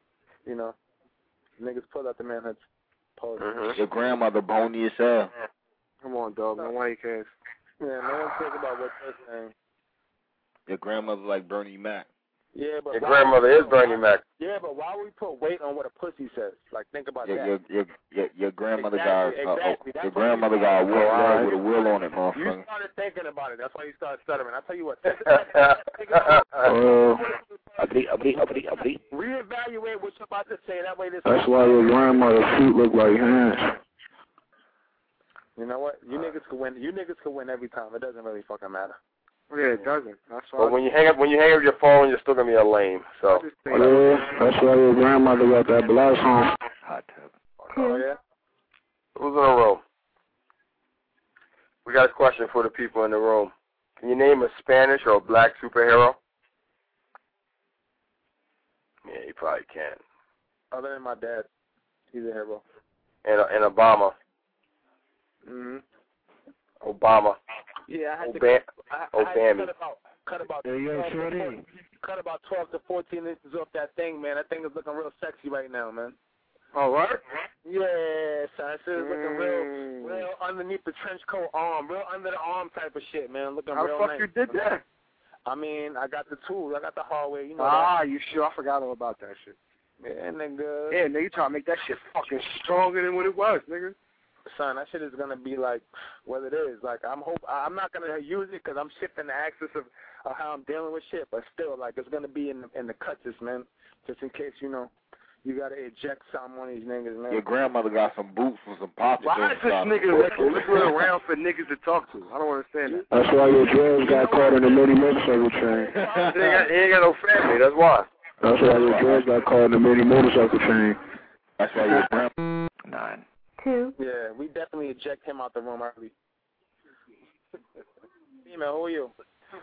niggas pulled out the manhoods. Your grandmother bony as hell. Come on, dog. No white ass. Yeah, no one cares about what they're saying. Your grandmother like Bernie Mac. Yeah, but your grandmother is Bernie Mac. Yeah, but why would we put weight on what a pussy says? Like, think about that. Your grandmother exactly. got your grandmother got a will with a will on it, motherfucker. You started thinking about it. That's why you started stuttering. I tell you what. Reevaluate what you're about to say. That way, That's why your grandmother's feet look like hands. You know what? You niggas could win. You niggas could win every time. It doesn't really fucking matter. Yeah, it doesn't. That's why. But when you hang up your phone, you're still gonna be a lame. So. Yeah, that's why your grandmother got that blast on. Hot tub. Oh yeah. Who's in the room? We got a question for the people in the room. Can you name a Spanish or a black superhero? Yeah, you probably can. Other than my dad, he's a hero. And Obama. Obama. Yeah, I had to cut about 12 to 14 inches off that thing, man. That thing is looking real sexy right now, man. Oh, what? Yeah, son. That shit is looking real underneath the trench coat arm, real under the arm type of shit, man. Looking How real the fuck nice. you did that? I mean, I got the tools. I got the hardware, you know. You sure? I forgot all about that shit. Yeah, nigga. Yeah, nigga, you trying to make that shit fucking stronger than what it was, nigga. Son, that shit is gonna be like what it is. Like I'm not gonna use it because I'm shifting the axis of how I'm dealing with shit. But still, like it's gonna be in the cuts, man. Just in case You gotta eject some on these niggas, man. Your grandmother got some boots and some pockets. Why is this nigga looking around for niggas to talk to? I don't understand that. That's why your dreads got caught in the mini motorcycle chain. He ain't got no family. That's why. That's why your dreads got caught in the mini motorcycle chain. That's why your grandma. 9. 2. Yeah, we definitely eject him out the room early. Female, who are you?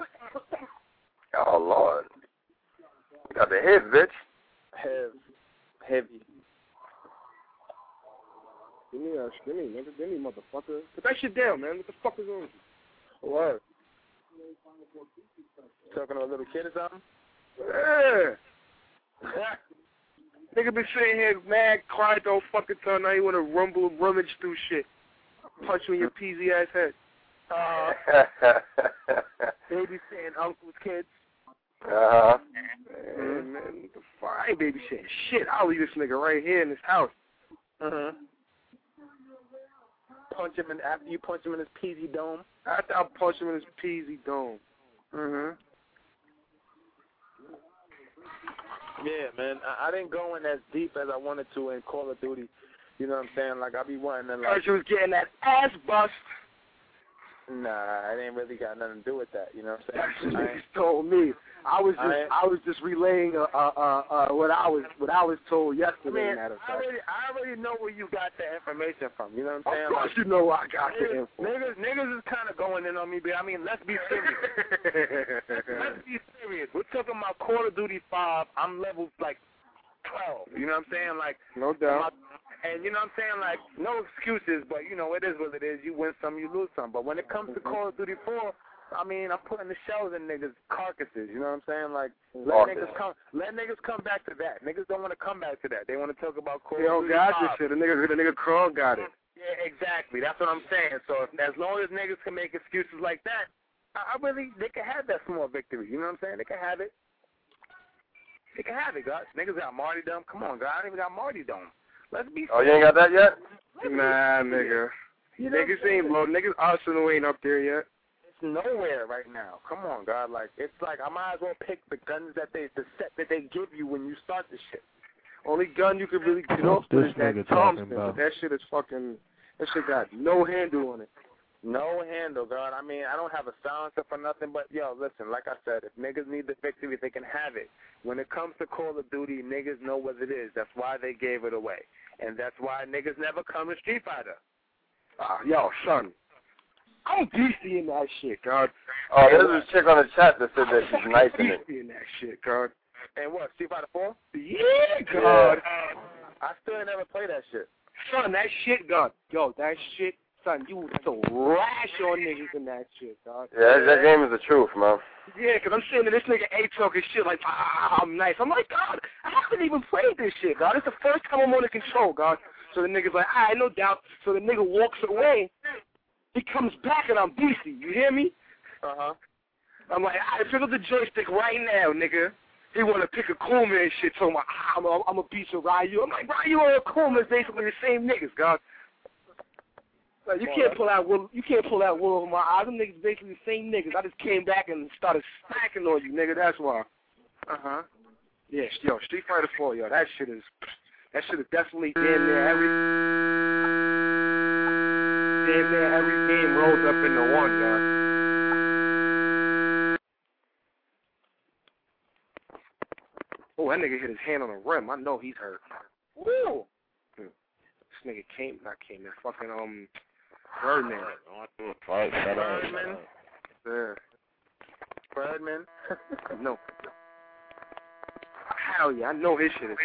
Oh, Lord. Got the head, bitch. Heavy. Give me, nigga. Give me, motherfucker. Put that shit down, man. What the fuck is wrong with you? What? Talking to a little kid or something? Yeah. Nigga been sitting here mad, quiet the whole fucking time. Now you want to rummage through shit. Punch you in your peasy ass head. Babysitting uncle's kids. Uh-huh. Man, I ain't babysitting shit. I'll leave this nigga right here in this house. Punch him in after you punch him in his peasy dome. After I punch him in his peasy dome. Yeah, man. I didn't go in as deep as I wanted to in Call of Duty. You know what I'm saying? Like, I be wanting to, like... you was getting that ass bust. Nah, it ain't really got nothing to do with that. You know what I'm That's saying? what niggas told me. I was just relaying what I was told yesterday. I already know where you got that information from. You know what I'm saying? Of course, you know I got the info. Niggas is kind of going in on me, but I mean, let's be serious. Let's be serious. We're talking about Call of Duty 5. I'm level like 12. You know what I'm saying? Like, no doubt. And you know what I'm saying? Like, no excuses, but you know, it is what it is. You win some, you lose some. But when it comes to Call of Duty 4, I mean, I'm putting the shells in niggas' carcasses. You know what I'm saying? Like, let niggas come back to that. Niggas don't want to come back to that. They want to talk about Call of Duty 5. Got this shit. The nigga Crawl got it. Yeah, exactly. That's what I'm saying. So as long as niggas can make excuses like that, they can have that small victory. You know what I'm saying? They can have it. They can have it, guys. Niggas got martyrdom. Come on, guys. I don't even got martyrdom. Let's be. Oh, you ain't got that yet? Nah, nigga. You know niggas ain't low. Niggas Arsenal ain't up there yet. It's nowhere right now. Come on, God. Like, it's like I might as well pick the guns the set that they give you when you start the shit. Only gun you can really get off with is that Thompson. But that shit is fucking. That shit got no handle on it. No handle, God. I mean, I don't have a silencer for nothing, but, yo, listen, like I said, if niggas need the victory, they can have it. When it comes to Call of Duty, niggas know what it is. That's why they gave it away. And that's why niggas never come to Street Fighter. Yo, son. I'm DC in that shit, God. Oh, there's a chick on the chat that said that she's nice in it. DC in that shit, God. And what, Street Fighter 4? Yeah, God. I still never play that shit. Son, that shit, God. Yo, that shit. Son, you was so rash on niggas in that shit, dog. Yeah, that game is the truth, man. Yeah, because I'm sitting there, this nigga A talking shit like, I'm nice. I'm like, God, I haven't even played this shit, God. It's the first time I'm on the control, God. So the nigga's like, all right, no doubt. So the nigga walks away. He comes back and I'm DC. You hear me? I'm like, all right, pick up the joystick right now, nigga. He want to pick a Kuma and shit, so I'm a beat of Ryu. I'm like, Ryu and Kuma is basically the same niggas, God. Like, you can't pull out wool over my eyes. Them niggas basically the same niggas. I just came back and started smacking on you, nigga. That's why. Yeah, yo, Street Fighter 4, yo, that shit is definitely damn near every game rolls up into one, dog. Oh, that nigga hit his hand on the rim. I know he's hurt. Woo! This nigga that fucking Birdman. Birdman? Yeah. Birdman? No. Hell yeah, I know his shit is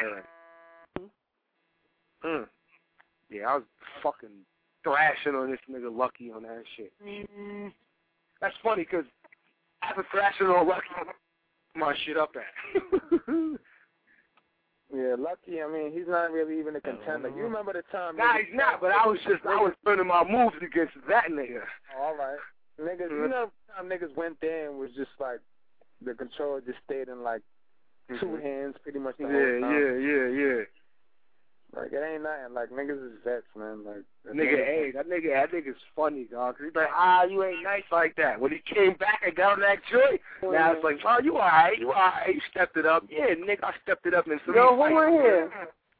hurt. Yeah, I was fucking thrashing on this nigga Lucky on that shit. That's funny, because after thrashing on Lucky, my shit up at. Yeah, Lucky, I mean, he's not really even a contender. You remember the time... Nah, he's not, but I was learning my moves against that nigga. All right. Niggas, you know the time niggas went there and was just like, the controller just stayed in like two hands pretty much the whole time. Yeah. Like, it ain't nothing. Like, niggas is vets, man. Like, that nigga's funny, dog. Cause he's like, you ain't nice like that. When he came back and got on that joint, now it's like, you alright. You stepped it up. Yeah, nigga, I stepped it up in some. Yo, who in here?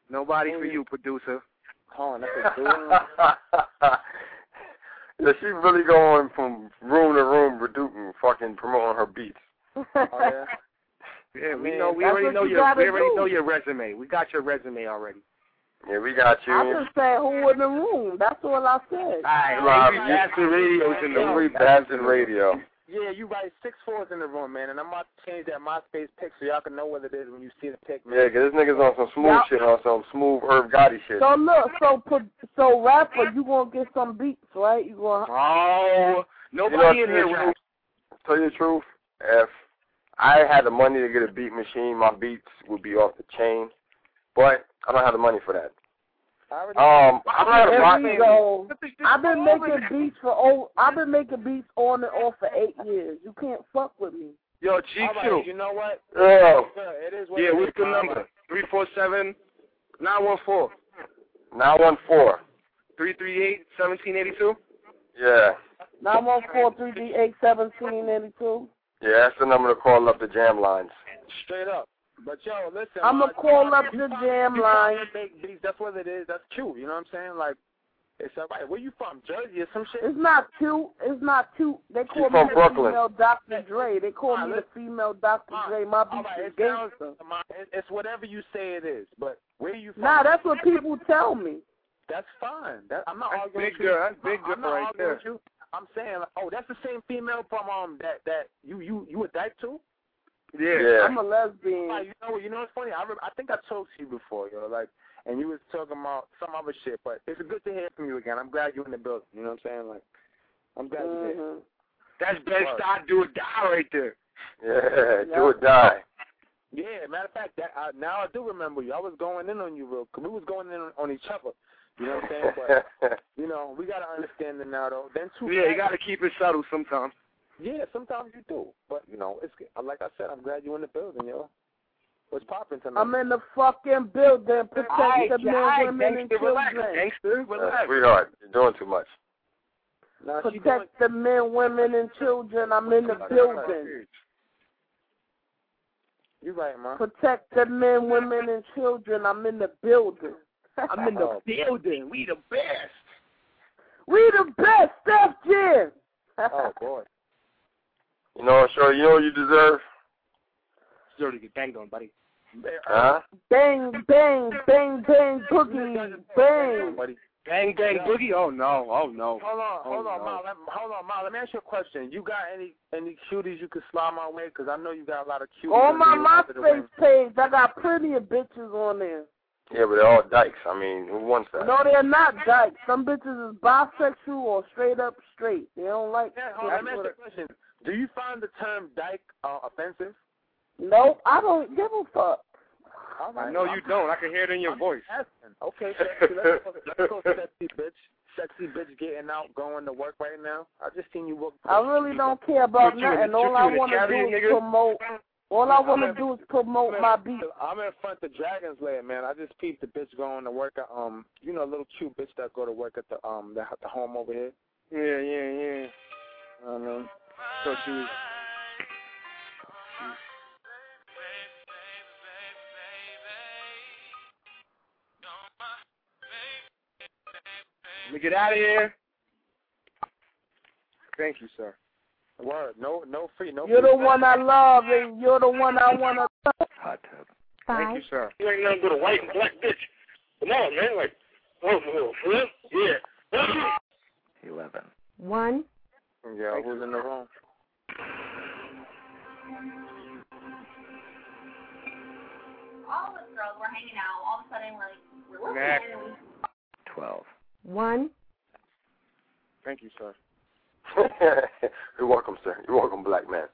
Nobody for you, producer. Oh, that's a dude. Yeah, she really going from room to room, fucking promoting her beats. Oh, yeah. Yeah, we already know your resume. We got your resume already. Yeah, we got you. I just said who in the room. That's all I said. Alright, Bastard Radio's in the room. Bastard Radio. Yeah, you right. 6'4's in the room, man, and I'm about to change that MySpace pic so y'all can know what it is when you see the pic. Man. Yeah, 'cause this nigga's on some smooth shit, on some smooth Irv Gotti shit. So look, so rapper, you gonna get some beats, right? You gonna? Oh, nobody in here raps. Tell you the truth, if I had the money to get a beat machine, my beats would be off the chain, but I don't have the money for that. I've been making beats on and off for 8 years. You can't fuck with me. Yo, GQ. Right, you know what? Yeah. It is what Yeah, it what's is. the number? 347-914. 914. 338-1782? Yeah. 914-338-1782. Yeah, that's the number to call up the jam lines. Straight up. But yo, listen. I'm gonna call up the jam line. That's what it is. That's cute. You know what I'm saying? Like, it's alright. Where you from? Jersey or some shit? It's not cute. It's not cute. They call me the female Dr. Dre. They call me the female Dr. Dre. My beat is gangster. It's whatever you say it is. But where you from? Nah, that's what people tell me. That's fine. I'm not That's arguing big with you. girl. That's big girl I'm not right arguing there. with you. I'm saying, like, oh, that's the same female from that you a dyke too? Yeah. I'm a lesbian. You know what's funny? I think I talked to you before, yo. Like, and you was talking about some other shit, but it's good to hear from you again. I'm glad you're in the building. You know what I'm saying? Like, I'm glad you're here. That's best I do or die right there. Yeah, do or die. Yeah, matter of fact, now I do remember you. I was going in on you, real. Cause we was going in on each other. You know what I'm saying? But you know, we gotta understand it now, though. Then you gotta keep it subtle sometimes. Yeah, sometimes you do. But you know, it's like I said, I'm glad you're in the building, yo. What's popping tonight? I'm in the fucking building. Protect the men, women, and children. Gangster, relax. Sweetheart, you're doing too much. Protect the men, women, and children. I'm in the building. You right, man. Protect the men, women, and children. I'm in the building. I'm in the building. We the best. We the best, Steph Jam. Oh, boy. You know, sure, you know what you deserve? Deserve to get banged on, buddy. Huh? Bang, bang, bang, bang, boogie, bang. Bang, bang, boogie? Oh, no. Hold on, Ma. Let me ask you a question. You got any cuties you could slide my way? Because I know you got a lot of cuties. On my MySpace page, I got plenty of bitches on there. Yeah, but they're all dykes. I mean, who wants that? No, they're not dykes. Some bitches is bisexual or straight up straight. They don't like. Yeah, let me ask you a question. Do you find the term dyke offensive? No, I don't give a fuck. Right. No, you don't. I can hear it in your voice. Okay, sexy. Let's go sexy bitch. Sexy bitch getting out, going to work right now. I just seen you work. I really don't care about nothing. All I want to do is promote. All I want to do is promote my beat. I'm in front of Dragon's Lair, man. I just peeped the bitch going to work at you know, a little cute bitch that go to work at the home over here. Yeah. So she was. Let me get out of here. Thank you, sir. Word. No free. You're the one I love, and you're the one I want to touch. Hot tub. Thank you, sir. You ain't nothing but a white and black bitch. Come on, man. Like, oh, for real? Yeah. 11. 1. Yeah, who's in the room? All of us girls were hanging out. All of a sudden, we're looking Next. at it. 12. 1. Thank you, sir. You're welcome, sir. You're welcome, black man.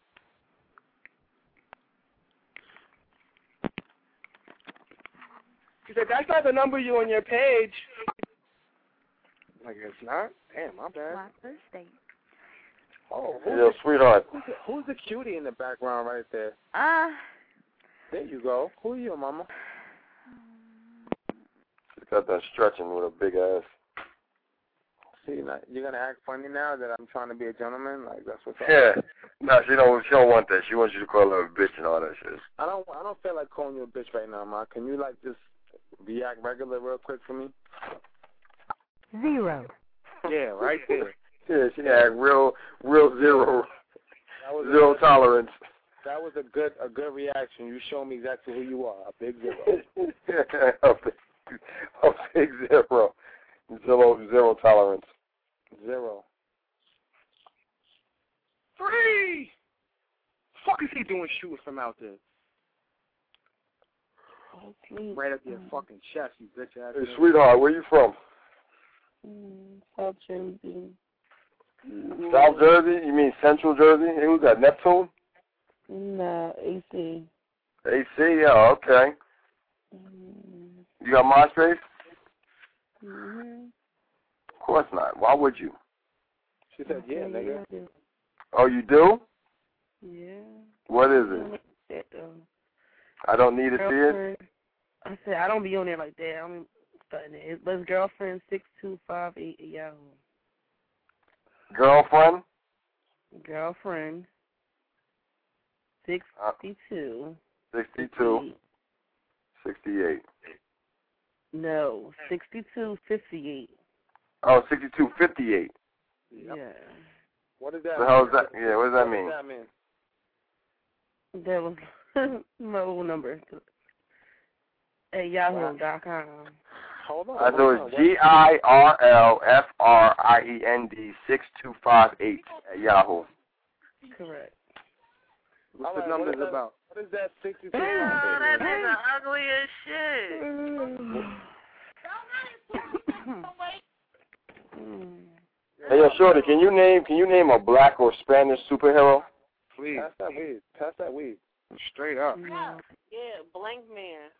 She said, that's not the number you on your page. Like, it's not? Damn, my bad. My Thursday. Oh, Yo, sweetheart. Who's the cutie in the background right there? There you go. Who are you, mama? She's got that stretching with a big ass. See, you're gonna act funny now that I'm trying to be a gentleman. Like that's what's up. Yeah. No, she don't want that. She wants you to call her a bitch and all that shit. I don't feel like calling you a bitch right now, ma. Can you like just React regular real quick for me. 0. Yeah, right there. Yeah, she had real zero tolerance. That was a good reaction. You show me exactly who you are. A big zero. a big zero. Zero tolerance. 0. 3. Fuck is he doing shooting from out there? Right up your fucking chest, you bitch ass. Hey, sweetheart, where you from? South Jersey. South Jersey? You mean Central Jersey? Hey, who's that, Neptune? Nah, AC. AC, yeah, okay. You got MySpace? Of course not. Why would you? She said, yeah, nigga. Oh, you do? Yeah. What is it? I don't need to see it? I said, I don't be on there like that. I'm starting it. But it's girlfriend 6258 at Yahoo. Girlfriend? Girlfriend 62. 62. 68. No, 6258. Oh, 6258. Yeah. What does that the hell is that? Yeah, what does that mean? What does that mean? That was my old number at yahoo.com. Hold on. I know it's GIRLFRIEND 6258 at Yahoo. Correct. What's the numbers about? What is that 62? Oh, that nigga ugly as shit. Hey, yo, Shorty, can you name a black or Spanish superhero? Please. Pass that weed. Straight up. Yeah, Blank Man.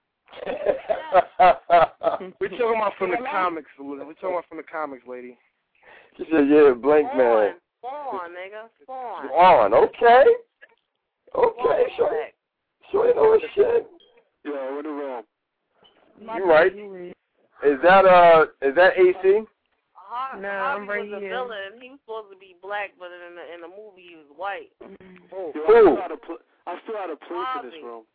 We're talking about from the comics. Lady. She said, yeah, Blank Man. Spawn, nigga. Spawn, okay. Okay, Shorty know her shit. Yeah, what the wrong? You right. Is that AC? No, Harvey I'm right was a here. villain. He was supposed to be black, but in the movie he was white. I still had a place in this room.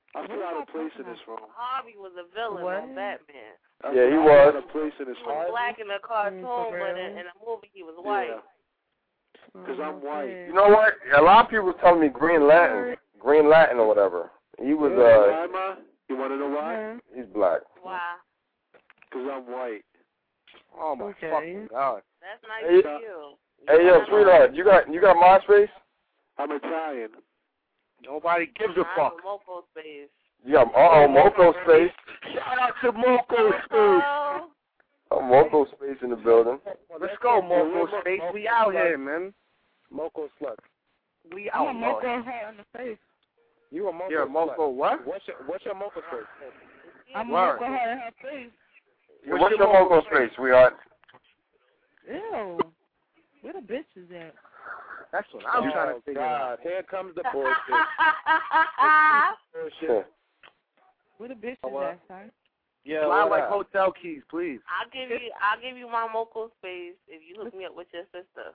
Harvey was a villain on Batman. Yeah, he was. A place in this He was black in the cartoon, but in the movie he was white. Because I'm white. You know what? A lot of people were telling me Green Lantern or whatever. He was Why, Ma? You want to know why? He's black. Why? Because I'm white. Oh my fucking God. That's nice Hey, for you. Hey, yo, sweetheart, you got MySpace? I'm Italian. Nobody gives a fuck. Moco Space. You got Moco Space. Shout out to Moco Space. Moco Space in the building. Let's go, Moco Space. We out here, man. Moco slut. We out. I'm a Moco heart in the face. You a Moco? You're a Moco what? What's your Moco space? I'm a Moco heart in her face. What's your Moco Space, sweetheart? Ew. Where the bitches at? That's what I'm trying to figure out. Here comes the bullshit. Where the bitches at, son? Yeah, I like hotel keys, please. I'll give you my Moco Space if you hook me up with your sister.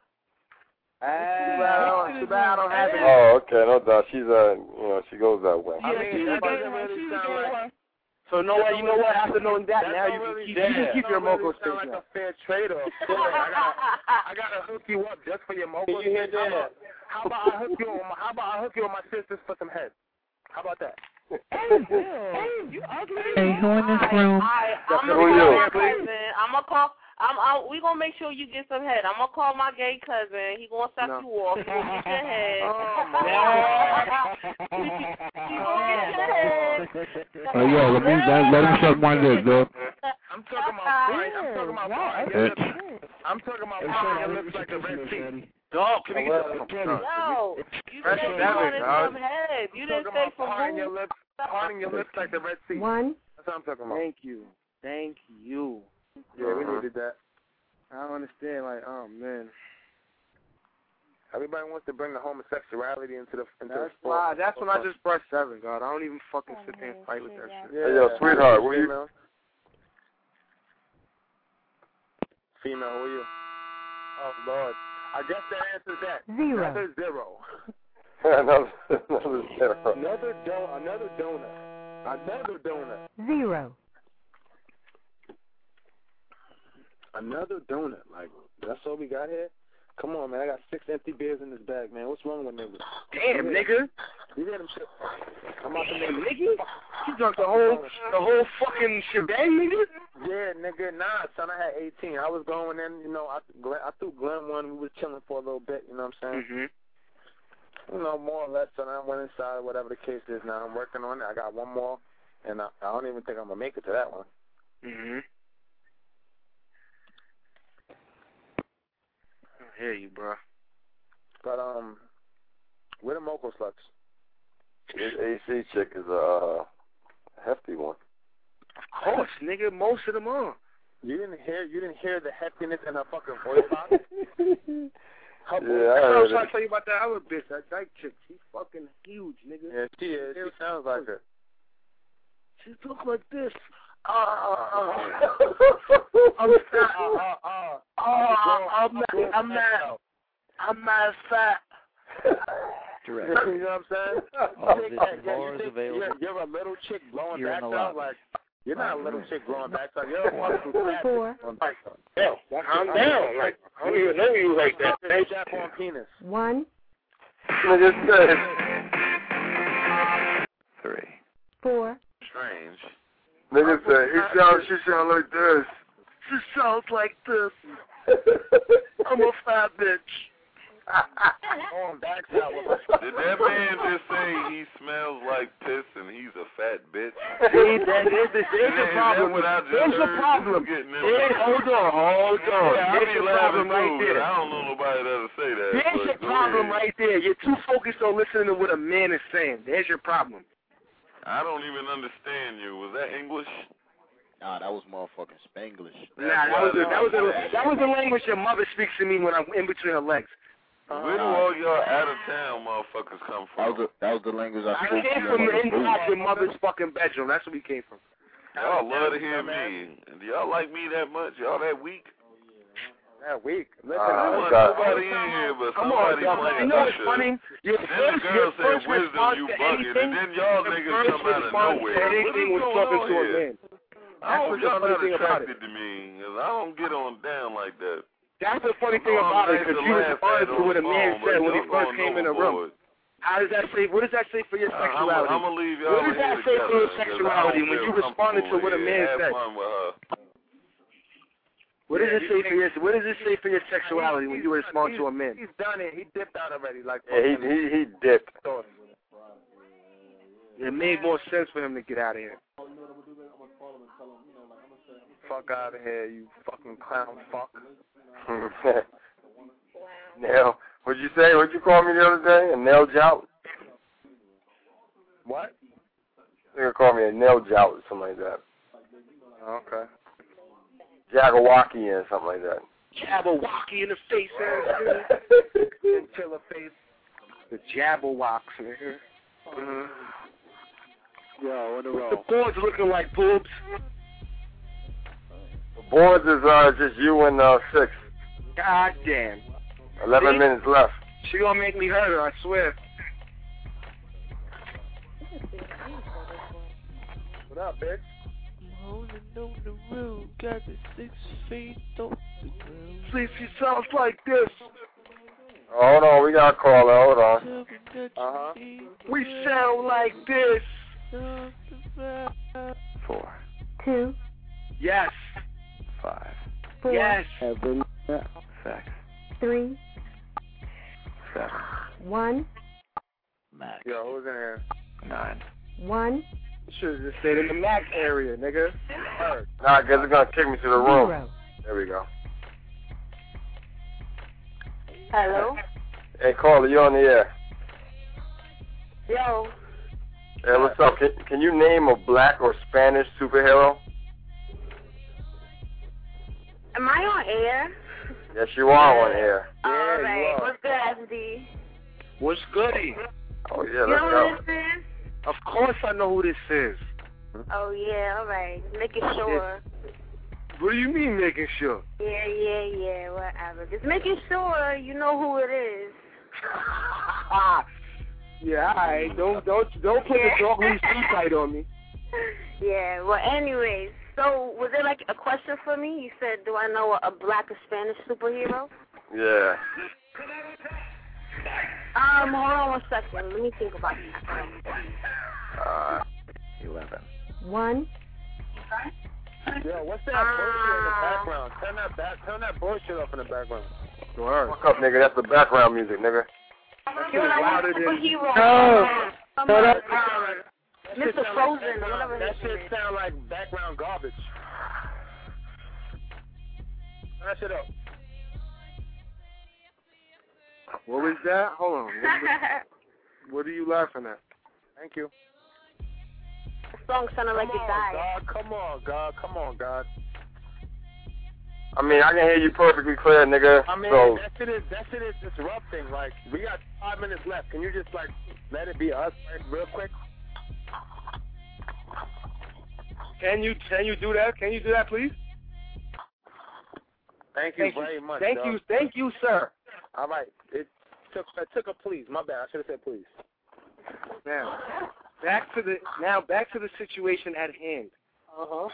Too bad I don't have it. Oh, okay, no doubt. She's she goes that way. I mean, that doesn't really sound like. So you know what? After knowing that, now you can keep your Moco Space. Sound like a fair trade off. I gotta hook you up just for your Moco Space. How about I hook you on my sisters for some head? How about that? You ugly. Hey, who in this room? I'm gonna call. We gonna make sure you get some head. I'm gonna call my gay cousin. He gonna suck you off. He gonna get your head. He gonna get your head. Oh yeah, let him suck my dick, dog. I'm talking about frying your lips like a Red Sea. Dog, can we get some? Yo, you said you wanted some head. You didn't say from parting your lips like the Red Sea. 1. That's what I'm talking about. Thank you. Yeah, we needed that. I don't understand. Like, oh man, everybody wants to bring the homosexuality into the sport. Wow, that's when I just brushed 7. God, I don't even fucking sit there and fight with that shit. Hey, yo, sweetheart, where you? Female, where you? Oh Lord, I guess that answers that. 0. Another 0. Another 0. Another donut. 0. Another donut. Like, that's all we got here? Come on, man. I got 6 empty beers in this bag, man. What's wrong with niggas? Damn, nigga. You hear them shit? I'm about to make nigga. You drunk the whole fucking shebang, nigga? Yeah, nigga. Nah, son, I had 18. I was going in, you know, I threw Glenn one. We was chilling for a little bit, you know what I'm saying? Mm-hmm. You know, more or less, son, I went inside, whatever the case is now. I'm working on it. I got one more, and I don't even think I'm going to make it to that one. Mm-hmm. I hear you, bro. But, where the Moco sluts? This AC chick is a hefty one. Of course, nigga. Most of them are. You didn't hear the heftiness in her fucking voice box? Yeah, I That's what I was heard trying it. to tell you about that other bitch. That dyke chick. She's fucking huge, nigga. Yeah, she is. She sounds like her. She looks like this. I'm not fat. Direct. You know what I'm saying? All of this more is available. You're a little chick blowing You're in back the out lobby. like you're not a little chick blowing back out. You're a fucking fat Four. chick blowing back out. Yo, calm down. Like, I don't even know you like that. Hey, Jack on penis. 1, Nigga said. 3. 4, Strange. Nigga said, she sound like this. She sounds like this. I'm a fat bitch. Going back out with Did that man just say he smells like piss and he's a fat bitch? See, there's the problem. There's the problem. Hold on. Yeah, There's your problem right there. I don't know nobody that'll say that. There's your problem right there. You're too focused on listening to what a man is saying. There's your problem. I don't even understand you. Was that English? Nah, that was motherfucking Spanglish. Nah, that was the language your mother speaks to me when I'm in between her legs. Where do all y'all out of town motherfuckers come from? That was the language I I spoke came to from you. inside your mother's fucking bedroom. That's where we came from. Y'all love to hear me. Do y'all like me that much? Y'all that weak? that week. Listen, I want nobody in here, but somebody playing you know what's Usher. funny? Your Then first, the girl your said first wisdom, response you to bugging, anything, and then y'all the niggas first come out of response nowhere. to anything What was is talking going to on a here? man. I That's hope what's the y'all funny not thing about it. attracted to me, because I don't get on down like that. That's the funny thing about it, because you responded to what a man said when he first came in the room. How does that say? What does that say for your sexuality? I'm gonna leave y'all what does that say for your sexuality when you responded to what a man said? What does it say for your? What does it say for your sexuality when you respond to a man? He's done it. He dipped out already. Like Yeah, he dipped. It made more sense for him to get out of here. Fuck out of here, you fucking clown fuck. Nail. What'd you say? What'd you call me the other day? A nail jout? What? They call me a nail jout or something like that. Okay. Jabberwocky or something like that. Jabberwocky in the face, Killer face. The Jabberwocks, nigga. Yo, what the roll? The boards looking like boobs. The boards is just you and 6. God damn. 11 minutes left. She gonna make me hurt her, I swear. What up, bitch? Holding on the road, got the 6 feet off the ground. See, she sounds like this. Hold on, we got a caller. Hold on. We sound like this. 4. 2, Yes. 5. 4, Yes. 6. 3, 7. 1, Max. Yo, who's in here? 9. 1, Should have just stayed in the Max area, nigga. Nah, I guess they're going to kick me to the room. 0. There we go. Hello? Hey, caller, you on the air. Yo. Hey, what's up? Can you name a black or Spanish superhero? Am I on air? Yes, you are on air. All right. What's good, SD? What's goody? Oh, yeah, You let's know go. who this is? Of course I know who this is. Oh, yeah, all right. Making sure. What do you mean making sure? Yeah, whatever. Just making sure you know who it is. Yeah, all right. Don't put the dog leash too tight on me. Yeah, well, anyways, So, was there like a question for me? You said, do I know a black or Spanish superhero? Yeah. Hold on 1 second. Let me think about that. 11. 1. Yo, what's that bullshit in the background? Turn that bullshit off in the background. Fuck up, nigga. That's the background music, nigga. You're like a superhero. Mr. Frozen, whatever. That shit sound like background garbage. Turn that shit up. What was that? Hold on. What are you laughing at? Thank you. The song sounded like it died. God, come on, God. I mean, I can hear you perfectly clear, nigga. I mean, so that shit is disrupting. Like, we got 5 minutes left. Can you just, like, let it be us, like, real quick? Can you do that? Can you do that, please? Thank you very much. Thank you, sir. All right. It took a please. My bad. I should have said please. Now, back to the situation at hand. Uh-huh.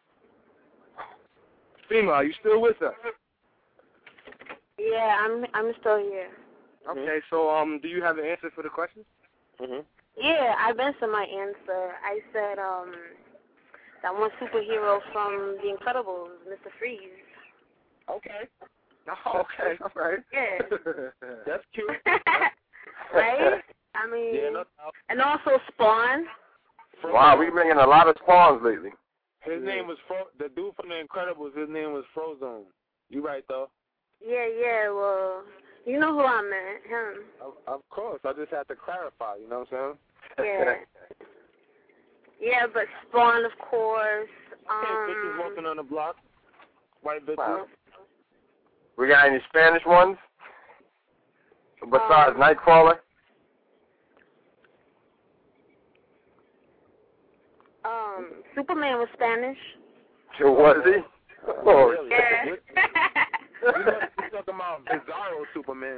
Fema, are you still with us? Yeah, I'm still here. Okay, so do you have the answer for the question? Mhm. Yeah, I've answered my answer. I said that one superhero from The Incredibles, Mr. Freeze. Okay. Oh, okay, all right. Yeah. That's cute. Right? I mean, yeah, no doubt. and also Spawn. wow, we bringing a lot of spawns lately. His name was the dude from The Incredibles. His name was Frozone. You right though? Yeah. Well, you know who I meant, him. Of course. I just had to clarify. You know what I'm saying? Yeah. Yeah, but Spawn, of course. Bitches walking on the block. White bitches. Wow. We got any Spanish ones besides Nightcrawler? Superman was Spanish. Sure was he? Oh, really? Yeah. You're talking about Bizarro Superman.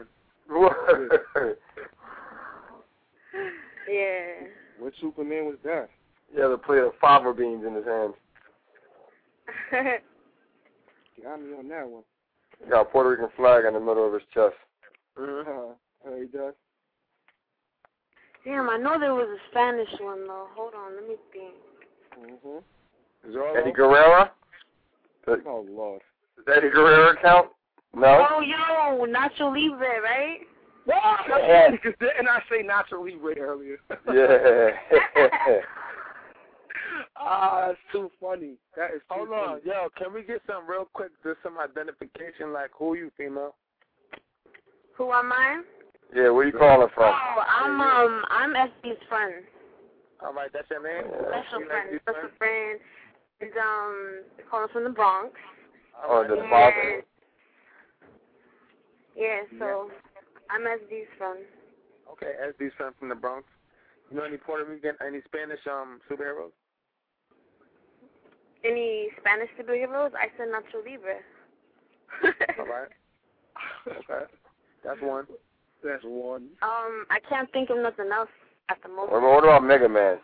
Yeah. What Superman was that? Yeah, the plate of fava beans in his hands. Got me on that one. He got a Puerto Rican flag in the middle of his chest. He does. Damn, I know there was a Spanish one, though. Hold on, let me think. Eddie Guerrero? Oh, Lord. Does Eddie Guerrero count? No? Oh, yo, Nacho Libre, right? Yeah. Didn't I say Nacho Libre earlier? Yeah. That's too funny. That is too Hold on. Yo, can we get some real quick, just some identification, like who you, female? Who am I? Yeah, where you calling from? Oh, I'm SB's friend. All right, that's your name? Special friend. He's calling from the Bronx. Oh, the Bronx. Yeah, so I'm SB's friend. Okay, SB's friend from the Bronx. You know any Puerto Rican, any Spanish superheroes? Any Spanish superheroes? I said Nacho Libre. All right. Okay. That's one. That's one. I can't think of nothing else at the moment. What about Mega Man?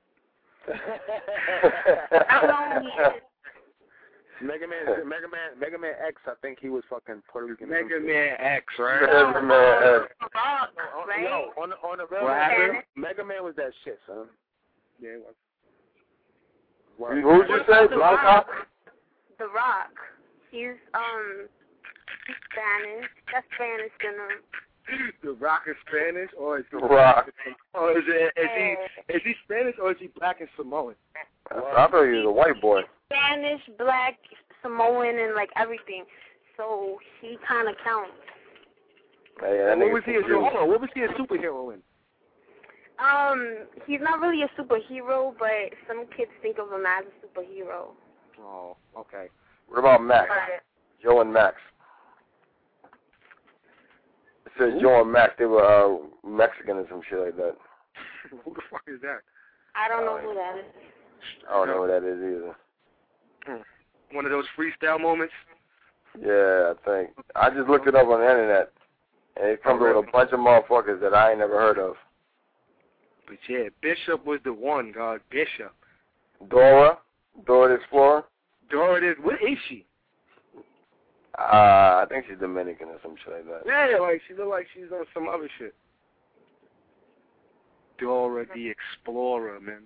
I don't know who he is. Mega Man X, I think he was fucking Puerto Rican. Mega Man X, right? Mega Man X. Right? No, on the real What happened? Mega Man was that shit, son. Yeah, it was. Who'd you say? Blanca? The Rock. He's Spanish. That's Spanish in him. The Rock is Spanish, or is he Rock? Or is he Spanish, or is he black and Samoan? I thought he was a white boy. Spanish, black, Samoan, and like everything. So he kind of counts. Hey, that What was he a superhero in? He's not really a superhero, but some kids think of him as a superhero. Oh, okay. What about Max? Joe and Max. It says Joe and Max. They were Mexican or some shit like that. Who the fuck is that? I don't know who that is. I don't know who that is either. One of those freestyle moments? Yeah, I think. I just looked it up on the internet, and it comes with a bunch of motherfuckers that I ain't never heard of. But yeah, Bishop was the one, God. Bishop. Dora the Explorer. Doris, what is she? I think she's Dominican or some shit like that. Yeah, like she look like she's on some other shit. Dora the Explorer, man.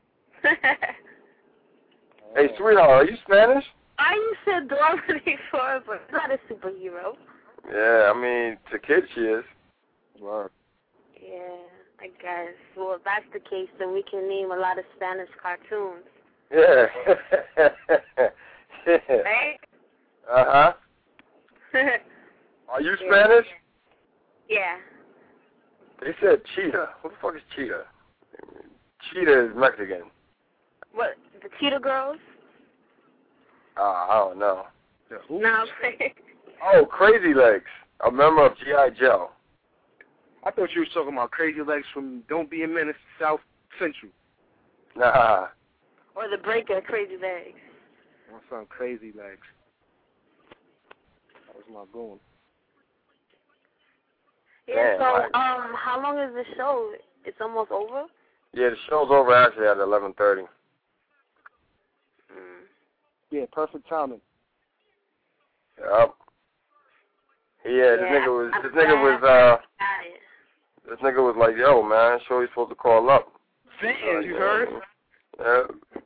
Hey, sweetheart, are you Spanish? You said Dora the Explorer, but not a superhero. Yeah, I mean, to kids she is. Wow. Yeah, I guess. Well, if that's the case, then we can name a lot of Spanish cartoons. Yeah. Yeah. Right? Uh-huh. Are you Spanish? Yeah. They said cheetah. What the fuck is cheetah? Cheetah is Mexican. What, the Cheetah Girls? I don't know. No. Oh, Crazy Legs. A member of G.I. Joe. I thought you were talking about Crazy Legs from Don't Be a Menace, South Central. Nah. Or the Breaker, Crazy Legs. My son, Crazy Legs. That was my goal. Yeah, Damn, so, right. how long is the show? It's almost over? Yeah, the show's over actually at 11:30. Yeah, perfect timing. Yup. Yeah, this nigga was like, yo, man, sure he's supposed to call up. Venting, you heard? Yeah.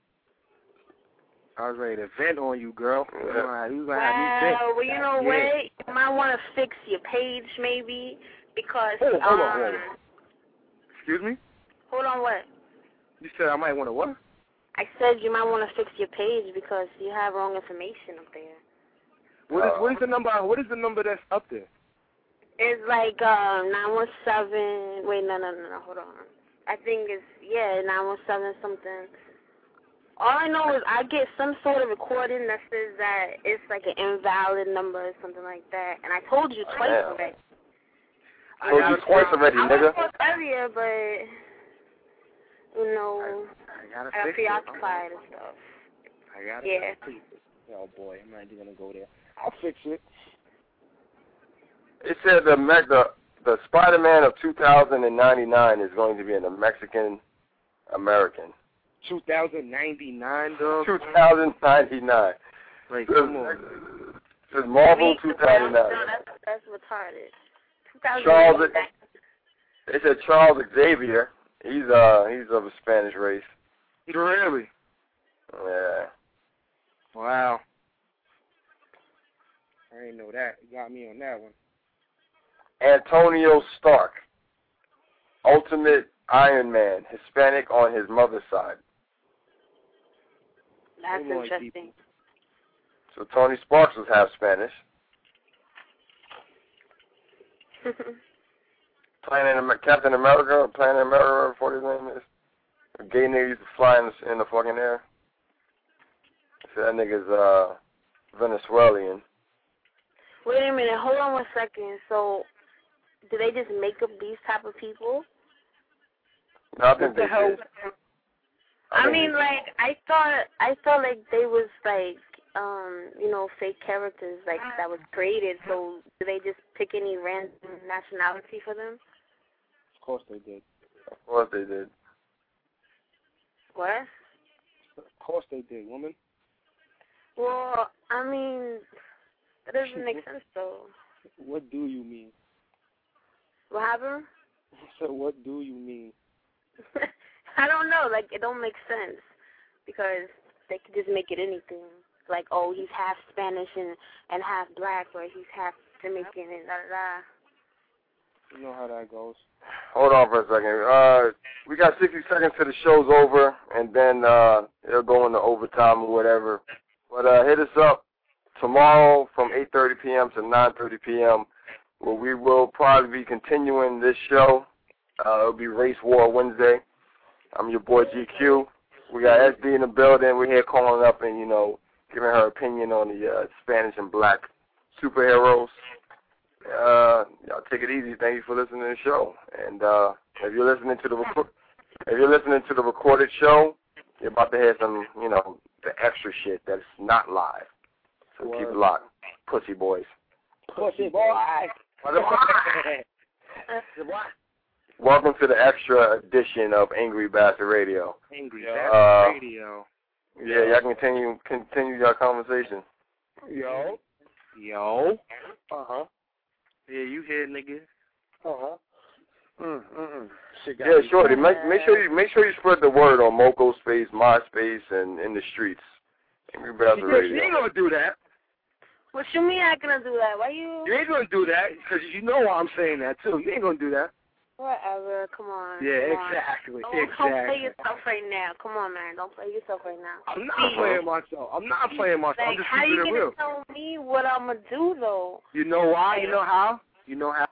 I was ready to vent on you, girl. Yeah. You gonna have me vent. Well, you know what? You might want to fix your page, maybe, because, Hold on. Excuse me? Hold on, what? You said I might want to what? I said you might want to fix your page because you have wrong information up there. What is the number? What is the number that's up there? It's like 917. Wait, no, hold on. I think it's 917 something. All I know is I get some sort of recording that says that it's like an invalid number or something like that, and I told you twice already. I told you twice already, nigga. I was earlier, but you know, I got preoccupied and stuff. I got it. Yeah. Oh boy, I'm not even gonna go there. I'll fix it. It said the Spider-Man of 2099 is going to be a Mexican American. 2099, dog. 2099. Like, come on. It says Marvel 2009. No, that's retarded. They said Charles Xavier. He's of a Spanish race. Really? Yeah. Wow. I didn't know that. You got me on that one. Antonio Stark, Ultimate Iron Man, Hispanic on his mother's side. That's interesting. So Tony Sparks was half Spanish. Captain America or Planet America, whatever his name is. A gay nigga used to fly in the fucking air. So that nigga's Venezuelan. Wait a minute, hold on 1 second. So, do they just make up these type of people? No, I think they did. I mean, like, I thought like they was like, fake characters like that was created. So, do they just pick any random nationality for them? Of course they did. Of course they did. What? Of course they did, woman. Well, I mean, that doesn't make sense though. What do you mean? What happened? So what do you mean? I don't know. Like, it don't make sense because they could just make it anything. Like, oh, he's half Spanish and half black, or he's half Jamaican and da-da-da. You know how that goes. Hold on for a second. We got 60 seconds till the show's over, and then it'll go into overtime or whatever. But hit us up tomorrow from 8:30 p.m. to 9:30 p.m., where we will probably be continuing this show. It'll be Race War Wednesday. I'm your boy GQ. We got SD in the building. We're here calling up and, giving her opinion on the Spanish and black superheroes. Y'all take it easy. Thank you for listening to the show. And if you're listening to the recorded show, you're about to hear some, the extra shit that's not live. So keep it locked, pussy boys. Pussy boy. Welcome to the extra edition of Angry Bastard Radio. Angry Bastard Radio. Yeah, y'all continue your conversation. Yo. Yeah, you here, nigga. Yeah, shorty. Make sure you spread the word on Moco Space, MySpace, and in the streets. Angry Bastard Radio. You ain't gonna do that. What you mean I ain't gonna do that? Why you? You ain't gonna do that because you know why I'm saying that too. You ain't gonna do that. Whatever. Come on. Yeah, come exactly. On. Don't play yourself right now. Come on, man. Don't play yourself right now. I'm not playing myself. I'm Like, just how keeping you it gonna real. tell me what I'm gonna do though? You know why? You know how? You know how?